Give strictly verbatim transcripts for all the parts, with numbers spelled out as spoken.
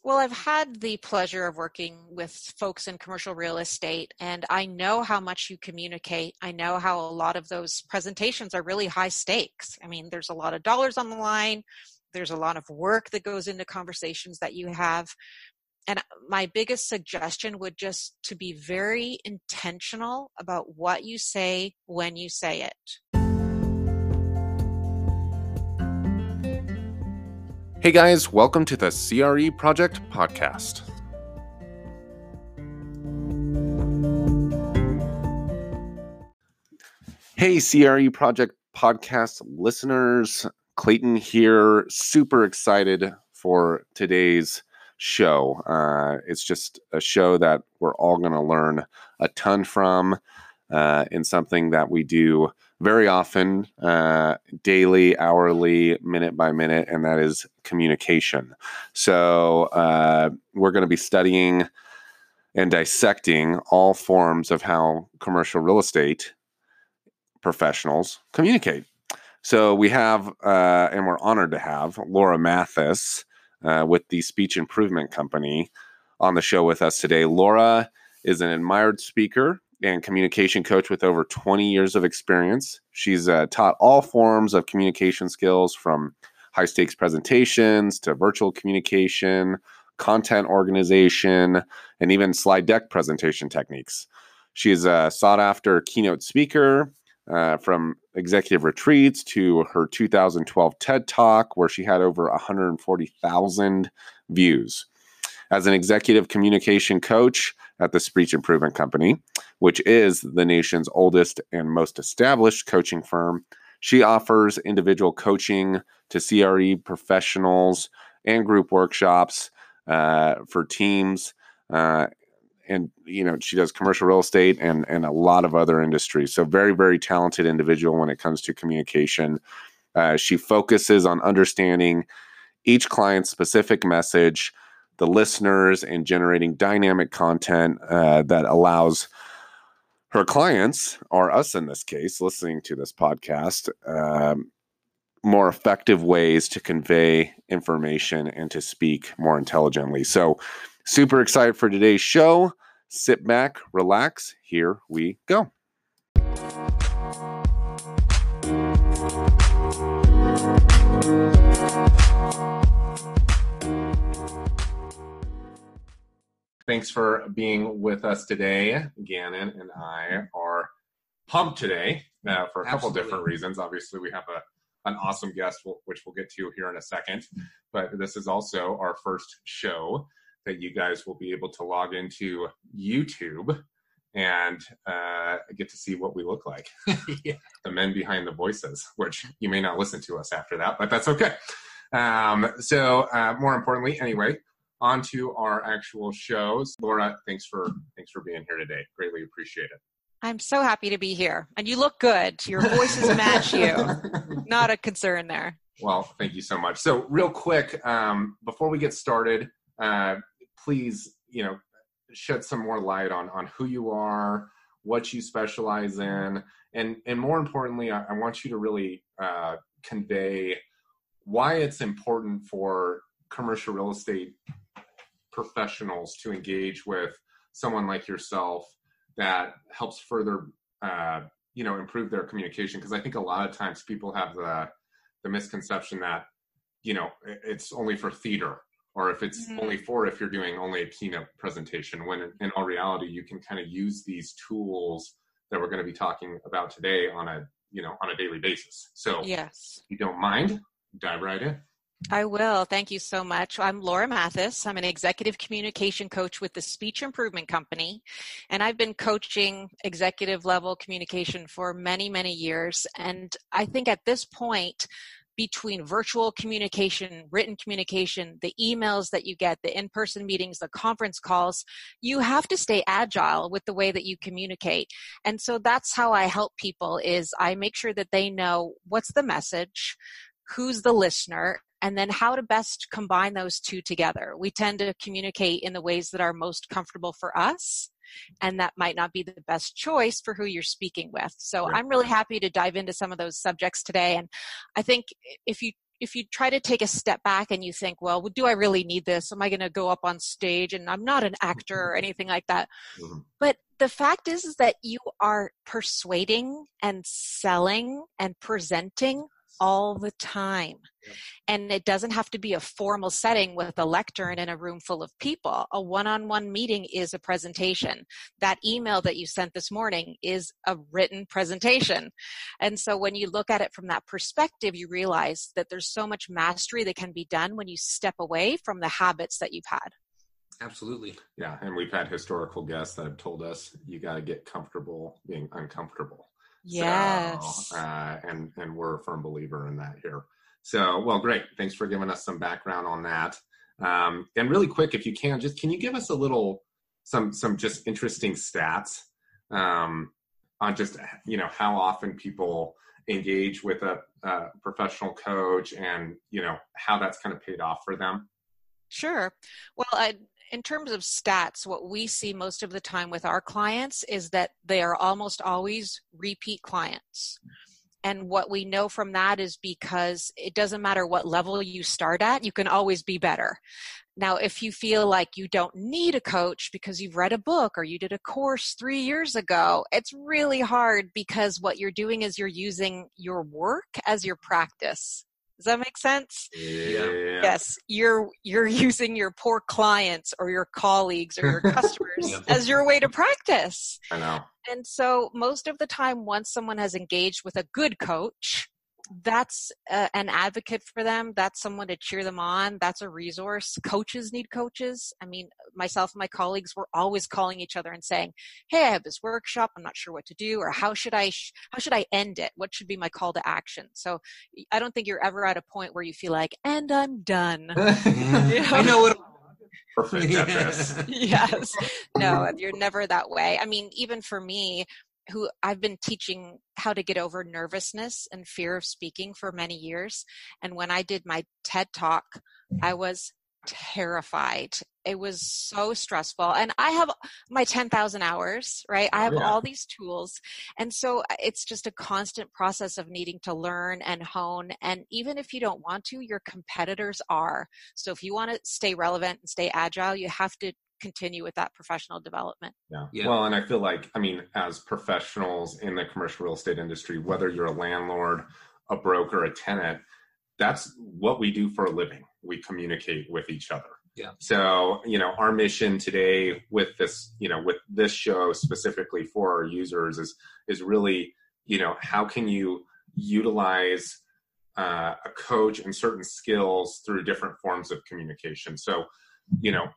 Well, I've had the pleasure of working with folks in commercial real estate, and I know how much you communicate. I know how a lot of those presentations are really high stakes. I mean, there's a lot of dollars on the line. There's a lot of work that goes into conversations that you have. And my biggest suggestion would just to be very intentional about what you say when you say it. Hey guys, welcome to the C R E Project Podcast. Hey C R E Project Podcast listeners, Clayton here, super excited for today's show. Uh, it's just a show that we're all going to learn a ton from uh, in something that we do very often, uh, daily, hourly, minute by minute, and that is communication. So uh, we're going to be studying and dissecting all forms of how commercial real estate professionals communicate. So we have, uh, and we're honored to have, Laura Mathis uh, with the Speech Improvement Company on the show with us today. Laura is an admired speaker and communication coach with over twenty years of experience. She's uh, taught all forms of communication skills, from high-stakes presentations to virtual communication, content organization, and even slide deck presentation techniques. She's a sought-after keynote speaker, uh, from executive retreats to her two thousand twelve TED Talk, where she had over one hundred forty thousand views. As an executive communication coach at the Speech Improvement Company, which is the nation's oldest and most established coaching firm, she offers individual coaching to C R E professionals and group workshops uh, for teams. Uh, and, you know, she does commercial real estate and, and a lot of other industries. So very, very talented individual when it comes to communication. Uh, she focuses on understanding each client's specific message, the listeners, and generating dynamic content uh, that allows her clients, or us in this case, listening to this podcast, um, more effective ways to convey information and to speak more intelligently. So super excited for today's show. Sit back, relax. Here we go. Thanks for being with us today. Gannon and I are pumped today uh, for a couple Absolutely. different reasons. Obviously, we have a an awesome guest, which we'll get to here in a second. But this is also our first show that you guys will be able to log into YouTube and uh, get to see what we look like. Yeah. The men behind the voices, which you may not listen to us after that, but that's okay. Um, so uh, more importantly, anyway, on to our actual shows. Laura, thanks for thanks for being here today. Greatly appreciate it. I'm so happy to be here. And you look good. Your voices match you. Not a concern there. Well, thank you so much. So real quick, um, before we get started, uh, please, you know, shed some more light on, on who you are, what you specialize in, and, and more importantly, I, I want you to really uh, convey why it's important for commercial real estate professionals to engage with someone like yourself that helps further, uh, you know, improve their communication. Because I think a lot of times people have the the misconception that, you know, it's only for theater, or if it's mm-hmm. only for if you're doing only a keynote presentation. When in, in all reality, you can kind of use these tools that we're going to be talking about today on a, you know, on a daily basis. So, yes, if you don't mind, dive right in. I will. Thank you so much. I'm Laura Mathis. I'm an executive communication coach with the Speech Improvement Company, and I've been coaching executive level communication for many, many years. And I think at this point, between virtual communication, written communication, the emails that you get, the in-person meetings, the conference calls, you have to stay agile with the way that you communicate. And so that's how I help people, is I make sure that they know what's the message, who's the listener, and then how to best combine those two together. We tend to communicate in the ways that are most comfortable for us, and that might not be the best choice for who you're speaking with. So Right. I'm really happy to dive into some of those subjects today. And I think if you if you try to take a step back and you think, well, do I really need this? Am I going to go up on stage? And I'm not an actor or anything like that. Mm-hmm. But the fact is, is that you are persuading and selling and presenting all the time. Yep. And it doesn't have to be a formal setting with a lectern in a room full of people. A one-on-one meeting is a presentation. That email that you sent this morning is a written presentation. And so when you look at it from that perspective, you realize that there's so much mastery that can be done when you step away from the habits that you've had. Absolutely. Yeah. And we've had historical guests that have told us you got to get comfortable being uncomfortable. Yes. So, uh, and, and we're a firm believer in that here. So, well, great. Thanks for giving us some background on that. Um, and really quick, if you can, just, can you give us a little, some, some just interesting stats um, on just, you know, how often people engage with a, a professional coach and, you know, how that's kind of paid off for them? Sure. Well, I, in terms of stats, what we see most of the time with our clients is that they are almost always repeat clients. And what we know from that is because it doesn't matter what level you start at, you can always be better. Now, if you feel like you don't need a coach because you've read a book or you did a course three years ago, it's really hard because what you're doing is you're using your work as your practice. Does that make sense? Yeah. Yes, you're you're using your poor clients or your colleagues or your customers yeah. as your way to practice. I know. And so most of the time, once someone has engaged with a good coach, that's uh, an advocate for them. That's someone to cheer them on. That's a resource. Coaches need coaches. I mean, myself and my colleagues were always calling each other and saying, hey, I have this workshop. I'm not sure what to do, or how should I, sh- how should I end it? What should be my call to action? So I don't think you're ever at a point where you feel like, and I'm done. You know? I know what. Perfect. Yes. Yes. No, you're never that way. I mean, even for me, who I've been teaching how to get over nervousness and fear of speaking for many years. And when I did my TED Talk, I was terrified. It was so stressful. And I have my ten thousand hours, right? I have yeah. all these tools. And so it's just a constant process of needing to learn and hone. And even if you don't want to, your competitors are. So if you want to stay relevant and stay agile, you have to continue with that professional development. Yeah. yeah. Well, and I feel like, I mean, as professionals in the commercial real estate industry, whether you're a landlord, a broker, a tenant, that's what we do for a living. We communicate with each other. Yeah. So, you know, our mission today with this, you know, with this show specifically for our users is, is really, you know, how can you utilize uh, a coach and certain skills through different forms of communication? So, you know,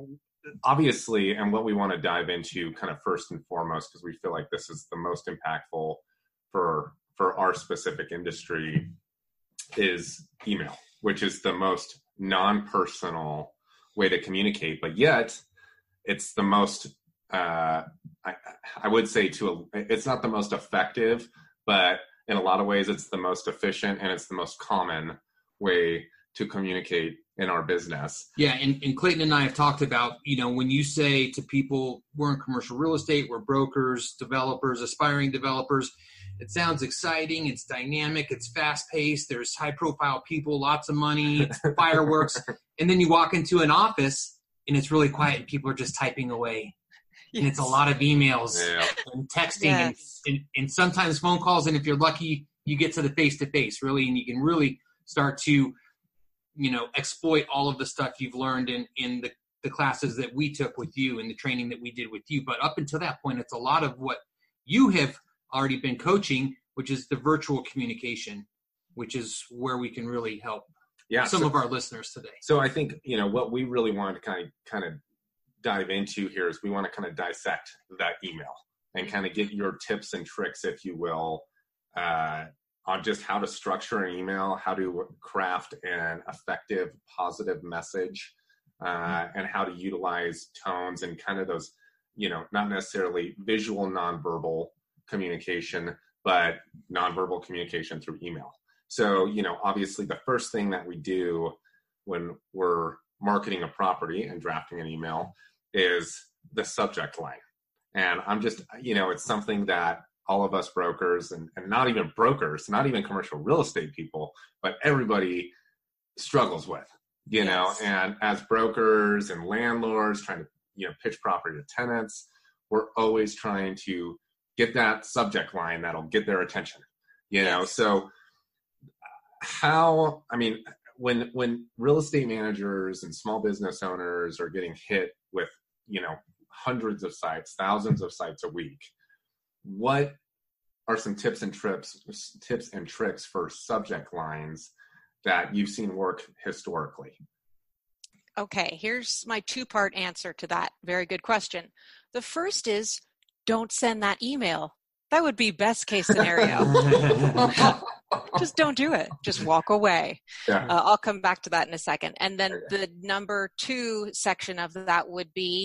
obviously, and what we want to dive into kind of first and foremost, because we feel like this is the most impactful for for our specific industry, is email, which is the most non-personal way to communicate, but yet it's the most, uh, I, I would say to, a, it's not the most effective, but in a lot of ways it's the most efficient and it's the most common way to communicate in our business. Yeah, and, and Clayton and I have talked about, you know, when you say to people, we're in commercial real estate, we're brokers, developers, aspiring developers, it sounds exciting, it's dynamic, it's fast-paced, there's high-profile people, lots of money, it's fireworks, and then you walk into an office and it's really quiet and people are just typing away. Yes. And it's a lot of emails yeah. and texting yes. and, and, and sometimes phone calls, and if you're lucky, you get to the face-to-face, really, and you can really start to you know, exploit all of the stuff you've learned in, in the, the classes that we took with you and the training that we did with you. But up until that point, it's a lot of what you have already been coaching, which is the virtual communication, which is where we can really help yeah, some so, of our listeners today. So I think, you know, what we really wanted to kind of, kind of dive into here is we want to kind of dissect that email and kind of get your tips and tricks, if you will, uh, on just how to structure an email, how to craft an effective, positive message, uh, and how to utilize tones and kind of those, you know, not necessarily visual nonverbal communication, but nonverbal communication through email. So, you know, obviously the first thing that we do when we're marketing a property and drafting an email is the subject line. And I'm just, you know, it's something that all of us brokers and, and not even brokers, not even commercial real estate people, but everybody struggles with, you know, Yes. and as brokers and landlords trying to, you know, pitch property to tenants, we're always trying to get that subject line that'll get their attention, you know? Yes. So how, I mean, when, when real estate managers and small business owners are getting hit with, you know, hundreds of sites, thousands of sites a week, what are some tips and trips, tips and tricks for subject lines that you've seen work historically? Okay, here's my two-part answer to that. Very good question. The first is, don't send that email. That would be best case scenario. Just don't do it. Just walk away. Yeah. Uh, I'll come back to that in a second. And then the number two section of that would be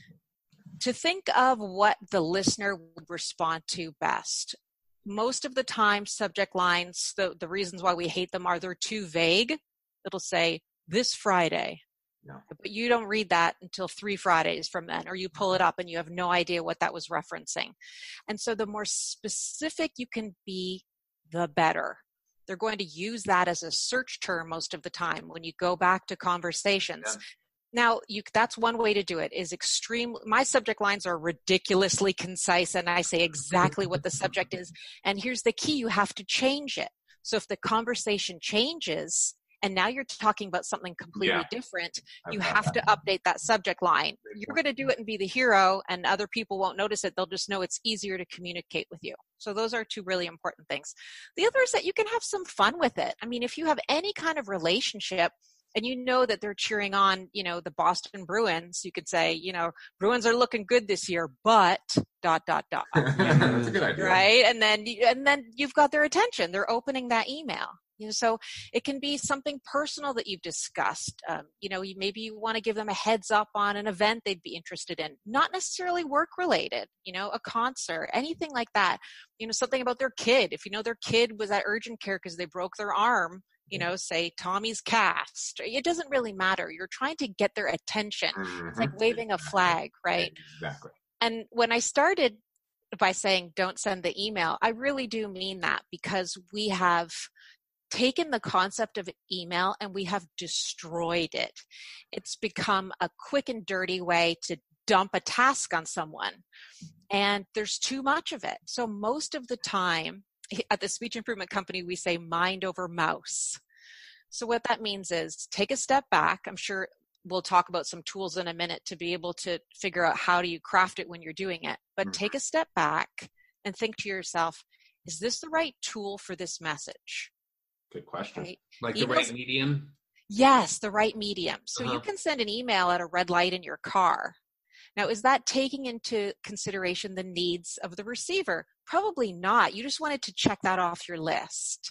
to think of what the listener would respond to best. Most of the time, subject lines, the, the reasons why we hate them are they're too vague. It'll say, this Friday. No. But you don't read that until three Fridays from then, or you pull it up and you have no idea what that was referencing. And so the more specific you can be, the better. They're going to use that as a search term most of the time when you go back to conversations. Yeah. Now, you, that's one way to do it, is extreme. My subject lines are ridiculously concise, and I say exactly what the subject is. And here's the key, you have to change it. So if the conversation changes, and now you're talking about something completely Yeah. different, you I've have got to update that subject line. You're going to do it and be the hero, and other people won't notice it. They'll just know it's easier to communicate with you. So those are two really important things. The other is that you can have some fun with it. I mean, if you have any kind of relationship and you know that they're cheering on, you know, the Boston Bruins, you could say, you know, Bruins are looking good this year, but dot, dot, dot. That's a good idea. Right? And then, and then you've got their attention. They're opening that email. You know, so it can be something personal that you've discussed. Um, you know, you, maybe you want to give them a heads up on an event they'd be interested in, not necessarily work related, you know, a concert, anything like that. You know, something about their kid. If you know their kid was at urgent care because they broke their arm, you know, say Tommy's cast. It doesn't really matter. You're trying to get their attention. Mm-hmm. It's like waving a flag, right? Exactly. And when I started by saying don't send the email, I really do mean that, because we have taken the concept of email and we have destroyed it. It's become a quick and dirty way to dump a task on someone, and there's too much of it. So most of the time at the Speech Improvement Company, we say mind over mouse. So what that means is take a step back. I'm sure we'll talk about some tools in a minute to be able to figure out how do you craft it when you're doing it, but take a step back and think to yourself, is this the right tool for this message? Good question. Right? Like the Emails- right medium? Yes, the right medium. So Uh-huh. you can send an email at a red light in your car. Now, is that taking into consideration the needs of the receiver? Probably not. You just wanted to check that off your list.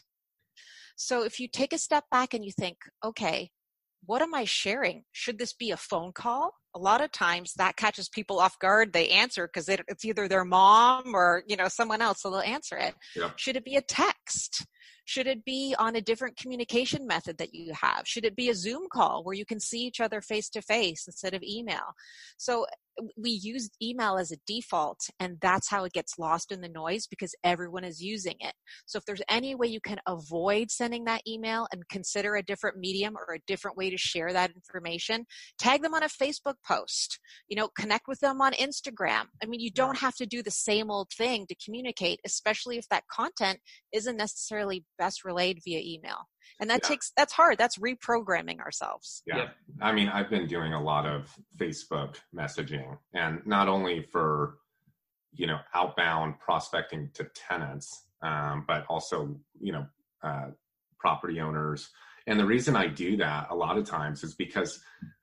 So if you take a step back and you think, okay, what am I sharing? Should this be a phone call? A lot of times that catches people off guard. They answer because it's either their mom or, you know, someone else, so they'll answer it. Yeah. Should it be a text? Should it be on a different communication method that you have? Should it be a Zoom call where you can see each other face to face instead of email? So we use email as a default, and that's how it gets lost in the noise because everyone is using it. So if there's any way you can avoid sending that email and consider a different medium or a different way to share that information, tag them on a Facebook post, you know, connect with them on Instagram. I mean, you don't have to do the same old thing to communicate, especially if that content isn't necessarily best relayed via email. And that Yeah. takes, that's hard. That's reprogramming ourselves. Yeah. Yeah. I mean, I've been doing a lot of Facebook messaging, and not only for, you know, outbound prospecting to tenants, um, but also, you know, uh, property owners. And the reason I do that a lot of times is because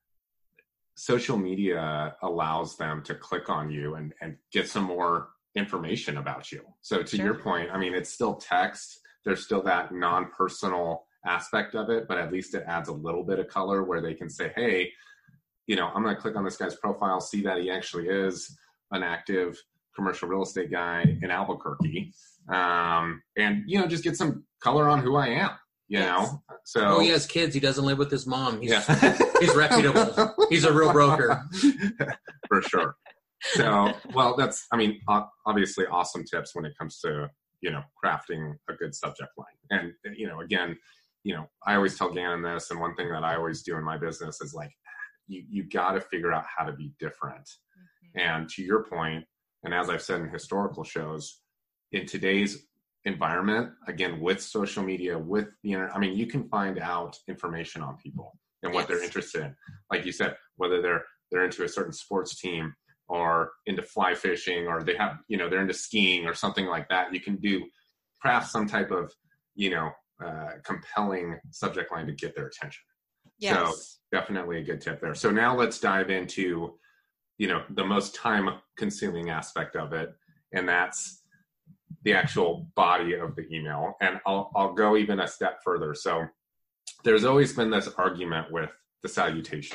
social media allows them to click on you and, and get some more information about you. So to Sure. your point, I mean, it's still text. There's still that non-personal aspect of it, but at least it adds a little bit of color where they can say, hey, you know, I'm going to click on this guy's profile, see that he actually is an active commercial real estate guy in Albuquerque. Um, and, you know, just get some color on who I am, you Yes. know? So, Oh, he has kids. He doesn't live with his mom. He's, yeah. he's reputable. He's a real broker. For sure. So, well, that's, I mean, obviously awesome tips when it comes to, you know, crafting a good subject line. And, you know, again, you know, I always tell Gannon this, and one thing that I always do in my business is like, you, you got to figure out how to be different. Mm-hmm. And to your point, and as I've said in historical shows, in today's environment, again, with social media, with the internet, I mean, you can find out information on people and what yes. they're interested in. Like you said, whether they're they're into a certain sports team or into fly fishing, or they have, you know, they're into skiing or something like that. You can do craft some type of, you know, uh, compelling subject line to get their attention. Yes. So definitely a good tip there. So now let's dive into, you know, the most time consuming aspect of it. And that's the actual body of the email. And I'll, I'll go even a step further. So there's always been this argument with the salutation.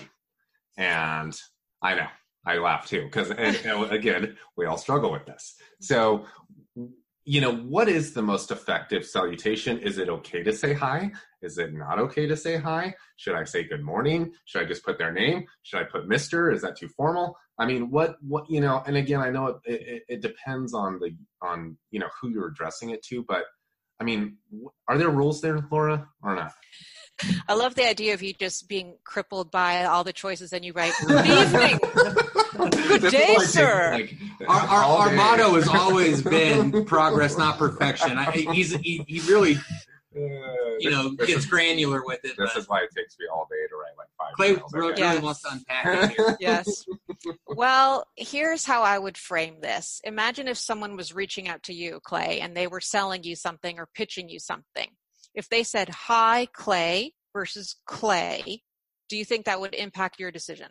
And I know, I laugh too, because again, we all struggle with this. So, you know, what is the most effective salutation? Is it okay to say hi? Is it not okay to say hi? Should I say good morning? Should I just put their name? Should I put Mister? Is that too formal? I mean, what, what, you know, and again, I know it, it, it depends on the, on, you know, who you're addressing it to, but I mean, are there rules there, Laura, or not? I love the idea of you just being crippled by all the choices and you write, good evening, good day, sir. Like, our our, our motto has always been progress, not perfection. I, he's, he, he really, uh, you know, this, gets is, granular with it. This is why it takes me all day to write like five Clay emails, really, really wants to unpack it here. Yes. Well, here's how I would frame this. Imagine if someone was reaching out to you, Clay, and they were selling you something or pitching you something. If they said, hi, Clay versus Clay, do you think that would impact your decision?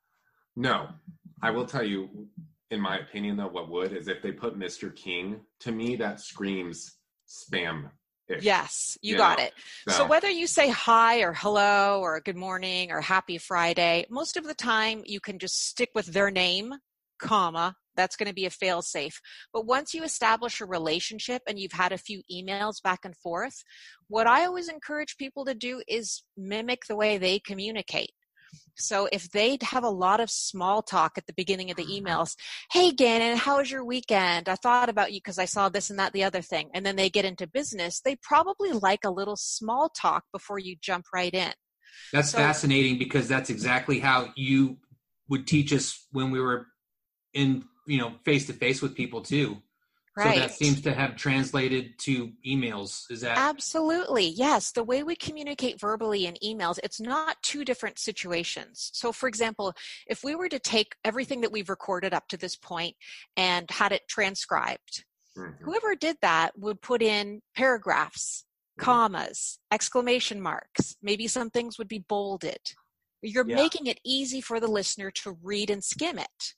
No. I will tell you, in my opinion, though, what would is if they put Mister King, to me, that screams spam. Yes, you, you got know? it. So. so whether you say hi or hello or good morning or happy Friday, most of the time you can just stick with their name, comma, that's going to be a fail safe. But once you establish a relationship and you've had a few emails back and forth, what I always encourage people to do is mimic the way they communicate. So if they have a lot of small talk at the beginning of the emails, hey, Gannon, how was your weekend? I thought about you because I saw this and that, the other thing. And then they get into business. They probably like a little small talk before you jump right in. That's so fascinating, because that's exactly how you would teach us when we were in, you know, face to face with people too. Right. So that seems to have translated to emails. Is that? Absolutely. Yes. The way we communicate verbally in emails, it's not two different situations. So for example, if we were to take everything that we've recorded up to this point and had it transcribed, mm-hmm. whoever did that would put in paragraphs, mm-hmm. commas, exclamation marks. Maybe some things would be bolded. You're yeah. making it easy for the listener to read and skim it.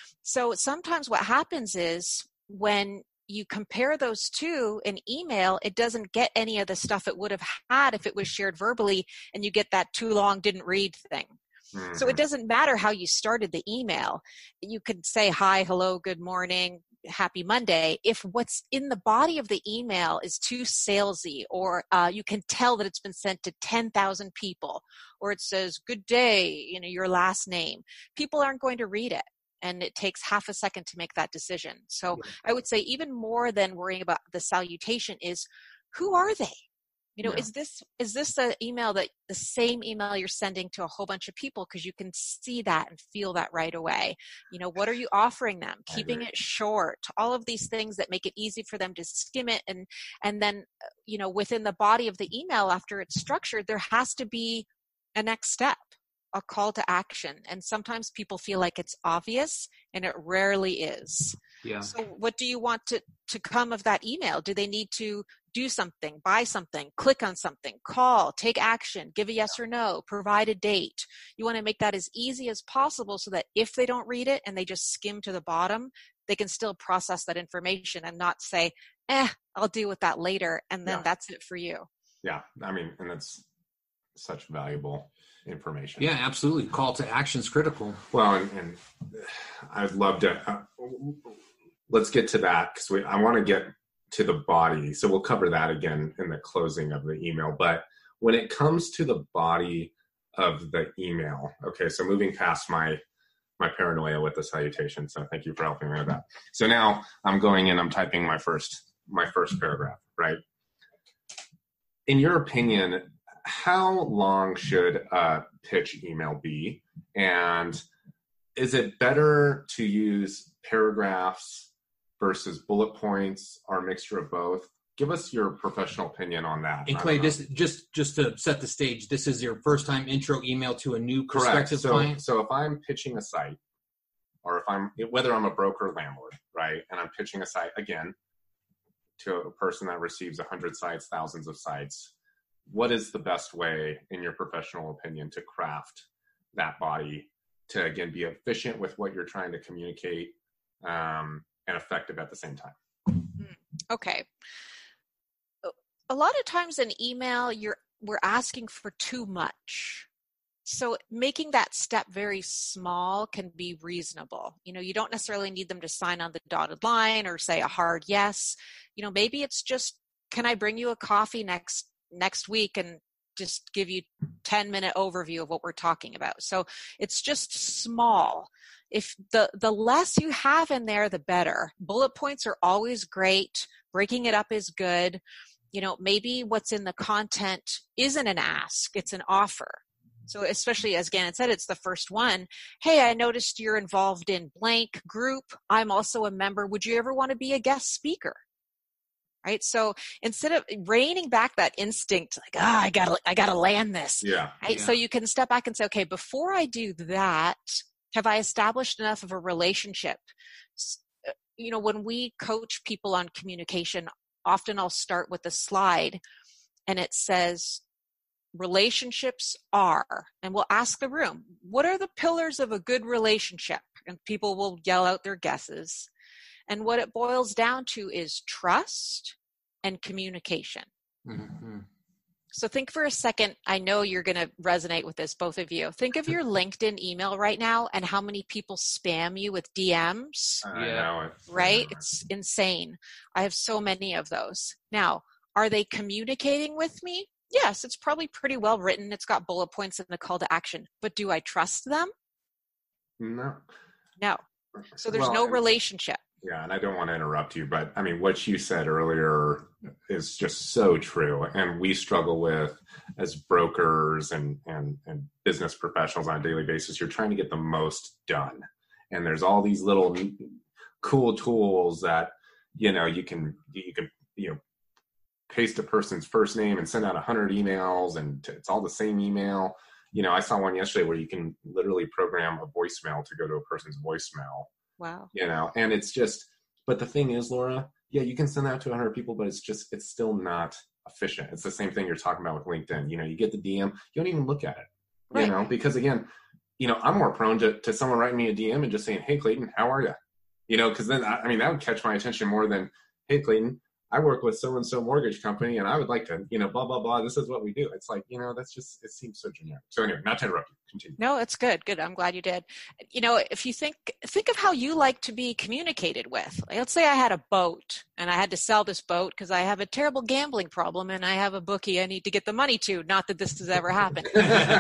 So sometimes what happens is when you compare those two in email, it doesn't get any of the stuff it would have had if it was shared verbally, and you get that too long, didn't read thing. Mm-hmm. So it doesn't matter how you started the email. You could say, hi, hello, good morning, happy Monday. If what's in the body of the email is too salesy, or uh, you can tell that it's been sent to ten thousand people, or it says, good day, you know, your last name, people aren't going to read it. And it takes half a second to make that decision. So yeah. I would say even more than worrying about the salutation is, who are they? You know, yeah. is this is this the email that the same email you're sending to a whole bunch of people? Because you can see that and feel that right away. You know, what are you offering them? Keeping it short, all of these things that make it easy for them to skim it. And, and then, you know, within the body of the email, after it's structured, there has to be a next step, a call to action. And sometimes people feel like it's obvious, and it rarely is. Yeah. So what do you want to, to come of that email? Do they need to do something, buy something, click on something, call, take action, give a yes or no, provide a date? You want to make that as easy as possible so that if they don't read it and they just skim to the bottom, they can still process that information and not say, eh, I'll deal with that later. And then yeah. that's it for you. Yeah. I mean, and that's such valuable information. Yeah, absolutely. Call to action is critical. Well, and, and I'd love to, uh, let's get to that, because we I want to get to the body. So we'll cover that again in the closing of the email. But when it comes to the body of the email, okay, so moving past my my paranoia with the salutation. So thank you for helping me with that. So now I'm going in, I'm typing my first, my first paragraph, right? In your opinion, how long should a pitch email be? And is it better to use paragraphs versus bullet points or a mixture of both? Give us your professional opinion on that. And Clay, this just just to set the stage, this is your first time intro email to a new Correct. prospective So, client? so if I'm pitching a site, or if I'm, whether I'm a broker or landlord, right, and I'm pitching a site, again, to a person that receives one hundred sites, thousands of sites, what is the best way, in your professional opinion, to craft that body to, again, be efficient with what you're trying to communicate um, and effective at the same time? Okay. A lot of times in email, you're we're asking for too much. So making that step very small can be reasonable. You know, you don't necessarily need them to sign on the dotted line or say a hard yes. You know, maybe it's just, can I bring you a coffee next next week and just give you ten minute overview of what we're talking about. So it's just small. If the, the less you have in there, the better. Bullet points are always great. Breaking it up is good. You know, maybe what's in the content isn't an ask, it's an offer. So especially as Gannon said, it's the first one. Hey, I noticed you're involved in blank group. I'm also a member. Would you ever want to be a guest speaker? Right. So instead of reining back that instinct, like, ah, oh, I gotta, I gotta land this. Yeah. Right. Yeah. So you can step back and say, okay, before I do that, have I established enough of a relationship? You know, when we coach people on communication, often I'll start with a slide and it says, relationships are, and we'll ask the room, what are the pillars of a good relationship? And people will yell out their guesses. And what it boils down to is trust and communication. Mm-hmm. So think for a second, I know you're going to resonate with this, both of you. Think of your LinkedIn email right now and how many people spam you with D Ms. I Yeah. know it. Right? It's insane. I have so many of those. Now, are they communicating with me? Yes, it's probably pretty well written. It's got bullet points and a call to action. But do I trust them? No. No. So there's Well, no and- relationship. Yeah, and I don't want to interrupt you, but I mean, what you said earlier is just so true. And we struggle with, as brokers and, and, and business professionals on a daily basis, you're trying to get the most done. And there's all these little cool tools that, you know, you can, you can, you know, paste a person's first name and send out a hundred emails and t- it's all the same email. You know, I saw one yesterday where you can literally program a voicemail to go to a person's voicemail. Wow. You know, and it's just, but the thing is, Laura, yeah, you can send that to one hundred people, but it's just, it's still not efficient. It's the same thing you're talking about with LinkedIn. You know, you get the D M, you don't even look at it, Right. you know, because again, you know, I'm more prone to, to someone writing me a D M and just saying, hey, Clayton, how are you? You know, because then, I, I mean, that would catch my attention more than, hey, Clayton, I work with so-and-so mortgage company and I would like to, you know, blah, blah, blah. This is what we do. It's like, you know, that's just, it seems so generic. So anyway, not to interrupt you. Continue. No, it's good. Good. I'm glad you did. You know, if you think, think of how you like to be communicated with. Like, let's say I had a boat and I had to sell this boat because I have a terrible gambling problem and I have a bookie I need to get the money to. Not that this has ever happened.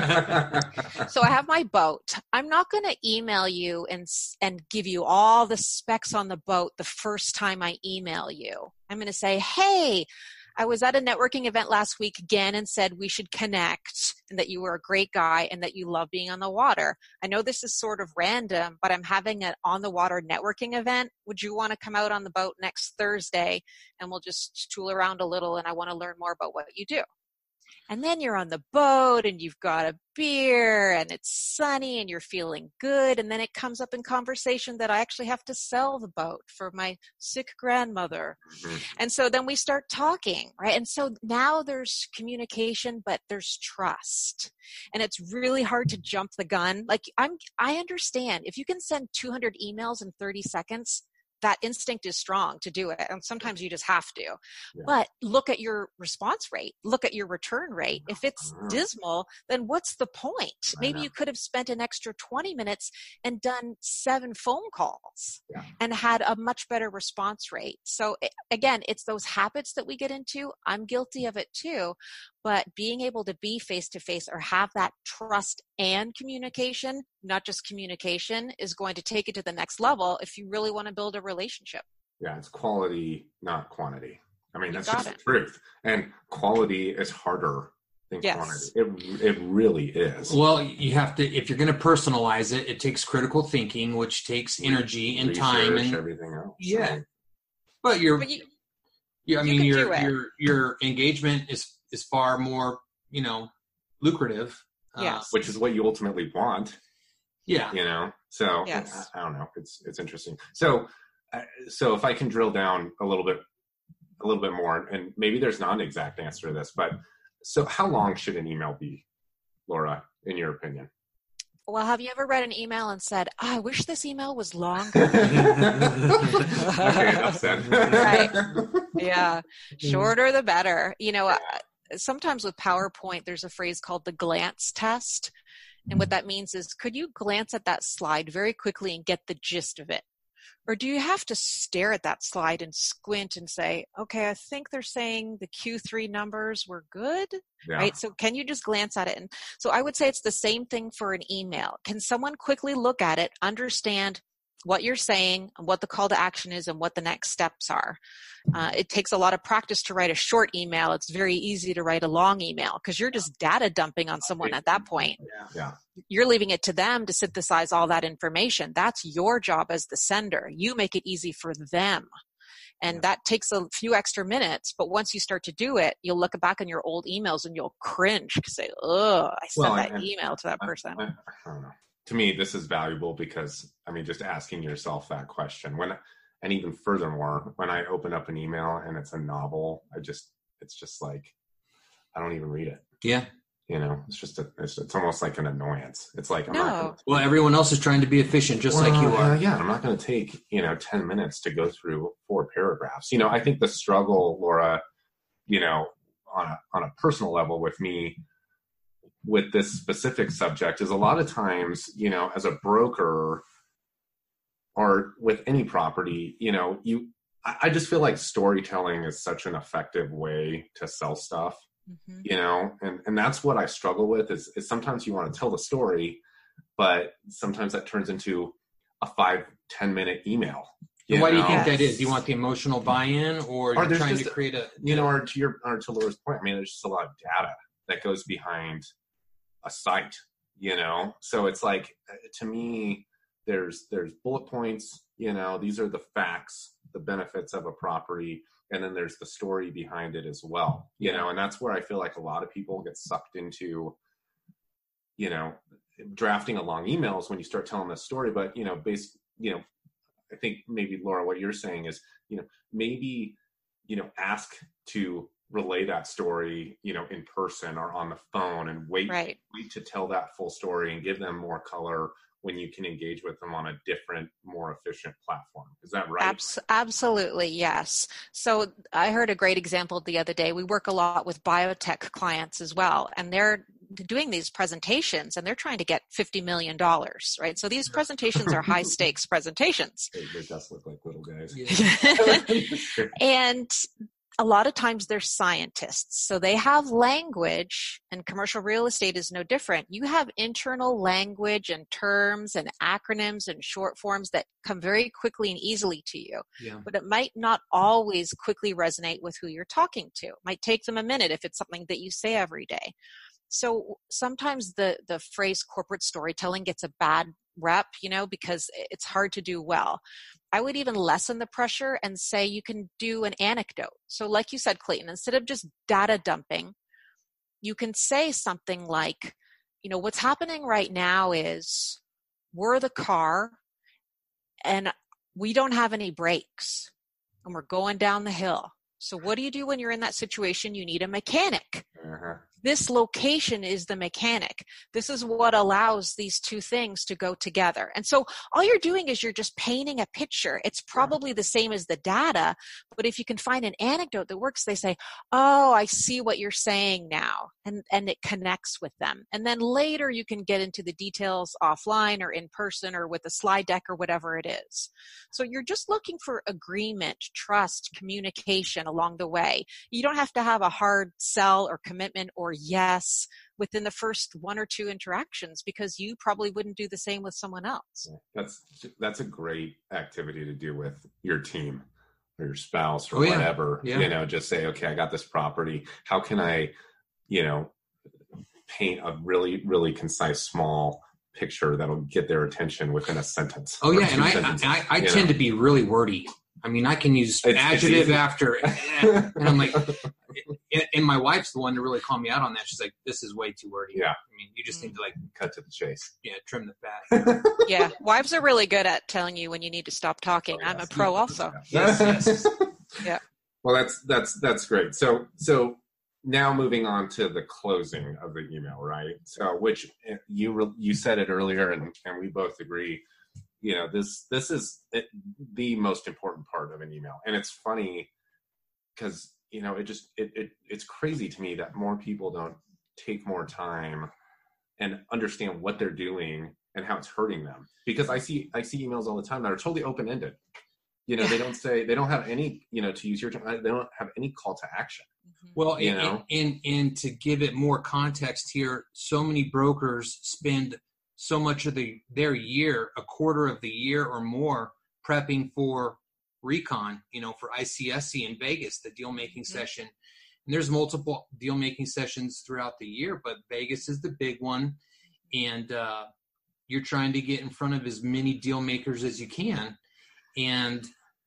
So I have my boat. I'm not going to email you and, and give you all the specs on the boat the first time I email you. I'm going to say, hey, I was at a networking event last week again and said we should connect and that you were a great guy and that you love being on the water. I know this is sort of random, but I'm having an on the water networking event. Would you want to come out on the boat next Thursday and we'll just tool around a little and I want to learn more about what you do. And then you're on the boat and you've got a beer and it's sunny and you're feeling good. And then it comes up in conversation that I actually have to sell the boat for my sick grandmother. Mm-hmm. And so then we start talking, right? And so now there's communication, but there's trust. And it's really hard to jump the gun. Like I'm, I understand if you can send two hundred emails in thirty seconds, that instinct is strong to do it. And sometimes you just have to, yeah. But look at your response rate, look at your return rate. If it's dismal, then what's the point? Maybe you could have spent an extra twenty minutes and done seven phone calls yeah. and had a much better response rate. So again, it's those habits that we get into. I'm guilty of it too, but being able to be face-to-face or have that trust and communication, not just communication, is going to take it to the next level if you really want to build a relationship. Yeah, it's quality, not quantity. I mean, You that's got just it. the truth. And quality is harder than Yes. quantity. It it really is. Well, you have to, if you're going to personalize it, it takes critical thinking, which takes energy and time Research, and everything else. yeah. I mean, But you're, But you, yeah, I you mean, can your do it. your your engagement is is far more, you know, lucrative. Yes. which is what you ultimately want. Uh, yeah. You know, so Yes. I, I don't know. It's it's interesting. So uh, so if I can drill down a little bit, a little bit more, and maybe there's not an exact answer to this, but so how long should an email be, Laura, in your opinion? Well, have you ever read an email and said, oh, I wish this email was longer? Okay, enough said. Right. Yeah. Shorter the better. You know, uh, sometimes with PowerPoint, there's a phrase called the glance test. And what that means is, could you glance at that slide very quickly and get the gist of it? Or do you have to stare at that slide and squint and say, okay, I think they're saying the Q three numbers were good, Yeah. right? So can you just glance at it? And so I would say it's the same thing for an email. Can someone quickly look at it, understand what you're saying, and what the call to action is, and what the next steps are? Uh, it takes a lot of practice to write a short email. It's very easy to write a long email because you're just data dumping on someone at that point. Yeah. You're leaving it to them to synthesize all that information. That's your job as the sender. You make it easy for them. And Yeah. that takes a few extra minutes. But once you start to do it, you'll look back on your old emails and you'll cringe and say, oh, I sent Well, that and- email to that I- person. I, I don't know. To me, this is valuable because, I mean, just asking yourself that question when, and even furthermore, when I open up an email and it's a novel, I just, it's just like, I don't even read it. Yeah. You know, it's just, a, it's, it's almost like an annoyance. It's like, I'm No. not gonna, Well, everyone else is trying to be efficient, just like you Well, are. uh, yeah, I'm not going to take, you know, ten minutes to go through four paragraphs. You know, I think the struggle, Laura, you know, on a, on a personal level with me, with this specific subject is a lot of times, you know, as a broker or with any property, you know, you, I I just feel like storytelling is such an effective way to sell stuff, Mhm. you know, and, and that's what I struggle with is, is sometimes you want to tell the story, but sometimes that turns into a five, ten minute email. And why do you think Yes. that is? Do you want the emotional buy-in, or Or you're there's trying just to a- create a, You know, or to your, or to Laura's point, I mean, there's just a lot of data that goes behind a site, you know? So it's like, uh, to me, there's, there's bullet points, you know, these are the facts, the benefits of a property, and then there's the story behind it as well, you know? And that's where I feel like a lot of people get sucked into, you know, drafting along emails when you start telling the story, but, you know, based, you know, I think maybe Laura, what you're saying is, you know, maybe, you know, ask to relay that story, you know, in person or on the phone, and wait, Right. wait to tell that full story and give them more color when you can engage with them on a different, more efficient platform. Is that right? Abs- absolutely, yes. So I heard a great example the other day. We work a lot with biotech clients as well, and they're doing these presentations and they're trying to get fifty million dollars, right? So these presentations are high stakes presentations. They, they just look like little guys. Yeah. And a lot of times they're scientists. So they have language, and commercial real estate is no different. You have internal language and terms and acronyms and short forms that come very quickly and easily to you. Yeah. But it might not always quickly resonate with who you're talking to. It might take them a minute if it's something that you say every day. So sometimes the, the phrase corporate storytelling gets a bad rep, you know, because it's hard to do well. I would even lessen the pressure and say you can do an anecdote. So like you said, Clayton, instead of just data dumping, you can say something like, you know, what's happening right now is we're the car and we don't have any brakes and we're going down the hill. So what do you do when you're in that situation? You need a mechanic. Uh-huh. This location is the mechanic. This is what allows these two things to go together. And so all you're doing is you're just painting a picture. It's probably the same as the data, but if you can find an anecdote that works, they say, oh, I see what you're saying now. And, and it connects with them. And then later you can get into the details offline or in person or with a slide deck or whatever it is. So you're just looking for agreement, trust, communication along the way. You don't have to have a hard sell or commitment or yes within the first one or two interactions, because you probably wouldn't do the same with someone else. That's that's a great activity to do with your team or your spouse or oh, yeah. whatever. Yeah. You know, just say, okay, I got this property. How can I, you know, paint a really, really concise, small picture that'll get their attention within a sentence? Oh yeah, and I I, I tend know? to be really wordy. I mean, I can use it's, adjective it's after, and I'm like, and my wife's the one to really call me out on that. She's like, "This is way too wordy." Yeah, I mean, you just need to like cut to the chase. Yeah, trim the fat. Yeah, wives are really good at telling you when you need to stop talking. Oh, yes. I'm a pro, also. Yes, yes. Yeah. Well, that's that's that's great. So so now moving on to the closing of the email, right? So which you re- you said it earlier, and and we both agree. You know, this this is it, the most important part of an email. And it's funny because, you know, it just, it, it it's crazy to me that more people don't take more time and understand what they're doing and how it's hurting them. Because I see, I see emails all the time that are totally open-ended. You know, they don't say, they don't have any, you know, to use your term, they don't have any call to action. Well, you and, know? and, and, and to give it more context here, so many brokers spend so much of the their year, a quarter of the year or more, prepping for recon, you know, for I C S C in Vegas, the deal making mm-hmm. session. And there's multiple deal making sessions throughout the year, but Vegas is the big one. And uh, you're trying to get in front of as many deal makers as you can. And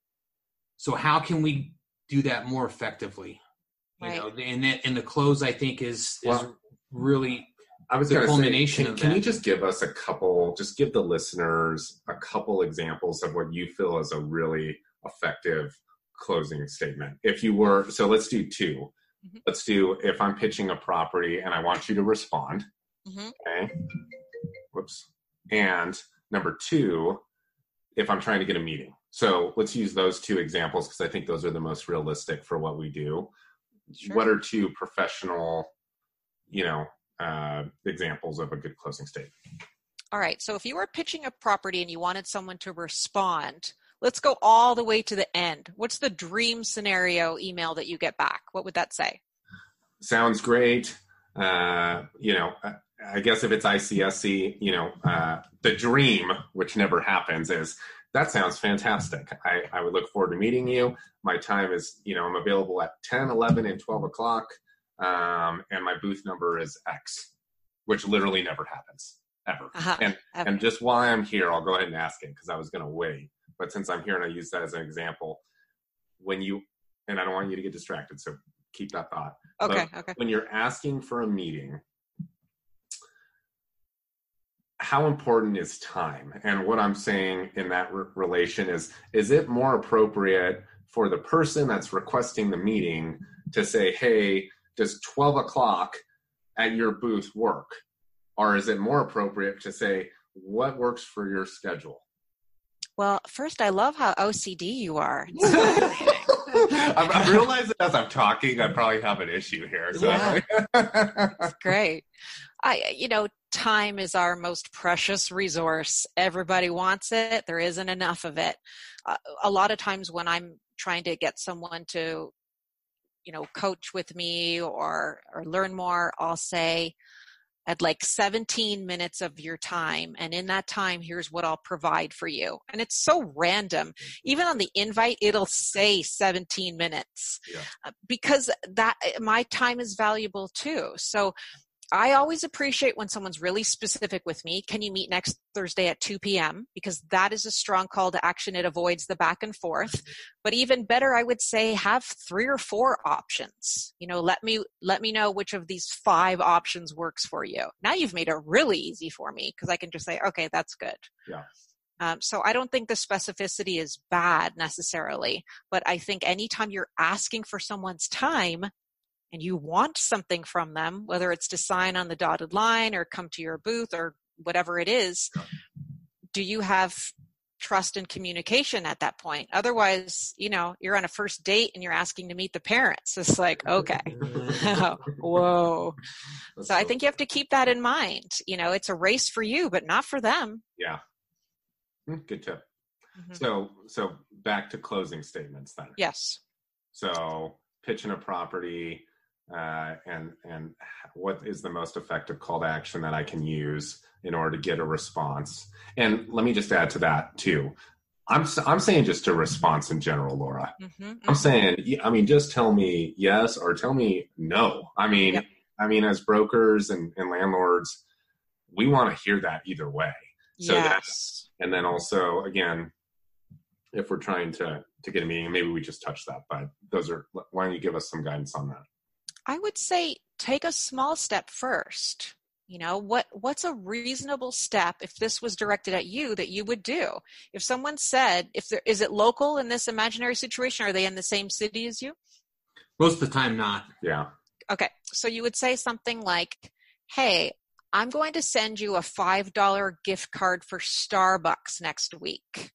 so how can we do that more effectively? You right. know, and that, and the close, I think, is, is well, really I was the culmination of Can, can that. you just give us a couple, just give the listeners a couple examples of what you feel is a really effective closing statement? If you were, so let's do two. Mm-hmm. Let's do, if I'm pitching a property and I want you to respond. Mm-hmm. Okay. Whoops. And number two, if I'm trying to get a meeting. So let's use those two examples because I think those are the most realistic for what we do. Sure. What are two professional, you know, uh, examples of a good closing statement? All right. So if you were pitching a property and you wanted someone to respond, let's go all the way to the end. What's the dream scenario email that you get back? What would that say? Sounds great. Uh, you know, I, I guess if it's I C S C, you know, uh, the dream, which never happens, is that sounds fantastic. I, I would look forward to meeting you. My time is, you know, I'm available at ten, eleven, and twelve o'clock. Um, and my booth number is X, which literally never happens ever. Uh-huh. And ever. And just while I'm here, I'll go ahead and ask it because I was going to wait. But since I'm here and I use that as an example, when you, and I don't want you to get distracted, so keep that thought. Okay. But okay. When you're asking for a meeting, how important is time? And what I'm saying in that re- relation is, is it more appropriate for the person that's requesting the meeting to say, hey, does twelve o'clock at your booth work? Or is it more appropriate to say, what works for your schedule? Well, first, I love how O C D you are. I'm, I'm realizing as I'm talking, I probably have an issue here. So. Yeah. That's great. I, you know, time is our most precious resource. Everybody wants it. There isn't enough of it. Uh, a lot of times when I'm trying to get someone to, you know, coach with me or, or learn more, I'll say, I'd like seventeen minutes of your time. And in that time, here's what I'll provide for you. And it's so random. Even on the invite, it'll say seventeen minutes yeah. because that my time is valuable too. So I always appreciate when someone's really specific with me. Can you meet next Thursday at two p.m.? Because that is a strong call to action. It avoids the back and forth. But even better, I would say have three or four options. You know, let me let me know which of these five options works for you. Now you've made it really easy for me because I can just say, okay, that's good. Yeah. Um, so I don't think the specificity is bad necessarily, but I think anytime you're asking for someone's time, and you want something from them, whether it's to sign on the dotted line or come to your booth or whatever it is, do you have trust and communication at that point? Otherwise, you know, you're on a first date and you're asking to meet the parents. It's like, okay, whoa. So, so I think you have to keep that in mind. You know, it's a race for you, but not for them. Yeah. Good tip. Mm-hmm. So, so back to closing statements then. Yes. So pitching a property, uh, and, and what is the most effective call to action that I can use in order to get a response. And let me just add to that too. I'm I'm saying just a response in general, Laura. Mm-hmm, mm-hmm. I'm saying, I mean, just tell me yes or tell me no. I mean, yep. I mean, as brokers and, and landlords, we want to hear that either way. So yes. that's, and then also, again, if we're trying to, to get a meeting, maybe we just touch that, but those are, why don't you give us some guidance on that? I would say take a small step first. You know, what what's a reasonable step if this was directed at you that you would do? If someone said, if there, is it local in this imaginary situation? Are they in the same city as you? Most of the time not. Yeah. Okay. So you would say something like, hey, I'm going to send you a five dollar gift card for Starbucks next week.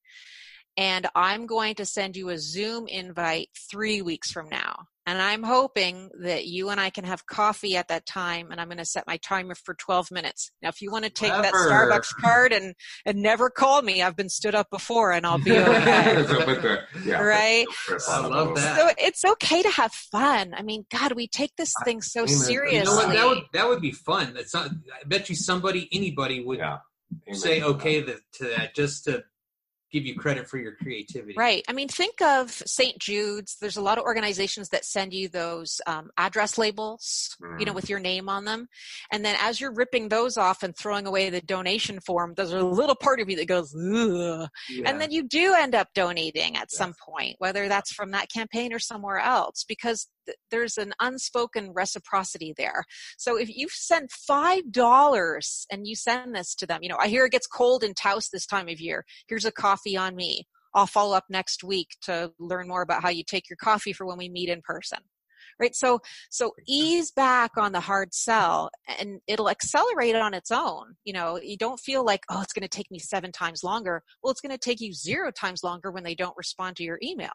And I'm going to send you a Zoom invite three weeks from now. And I'm hoping that you and I can have coffee at that time, and I'm going to set my timer for twelve minutes. Now, if you want to take Never. that Starbucks card and, and never call me, I've been stood up before and I'll be okay. so the, yeah, right? I love that. So it's okay to have fun. I mean, God, we take this thing so Amen. seriously. You know what? That would, that would be fun. That's not, I bet you somebody, anybody would yeah. say okay to, to that just to give you credit for your creativity. Right. I mean, think of Saint Jude's. There's a lot of organizations that send you those um, address labels, mm. you know, with your name on them. And then as you're ripping those off and throwing away the donation form, there's a little part of you that goes, ugh. Yeah. And then you do end up donating at yes. some point, whether that's from that campaign or somewhere else, because th- there's an unspoken reciprocity there. So if you send five dollars and you send this to them, you know, I hear it gets cold in Taos this time of year. Here's a coffee on me. I'll follow up next week to learn more about how you take your coffee for when we meet in person. Right. So, so ease back on the hard sell and it'll accelerate on its own. You know, you don't feel like, oh, it's going to take me seven times longer. Well, it's going to take you zero times longer when they don't respond to your email.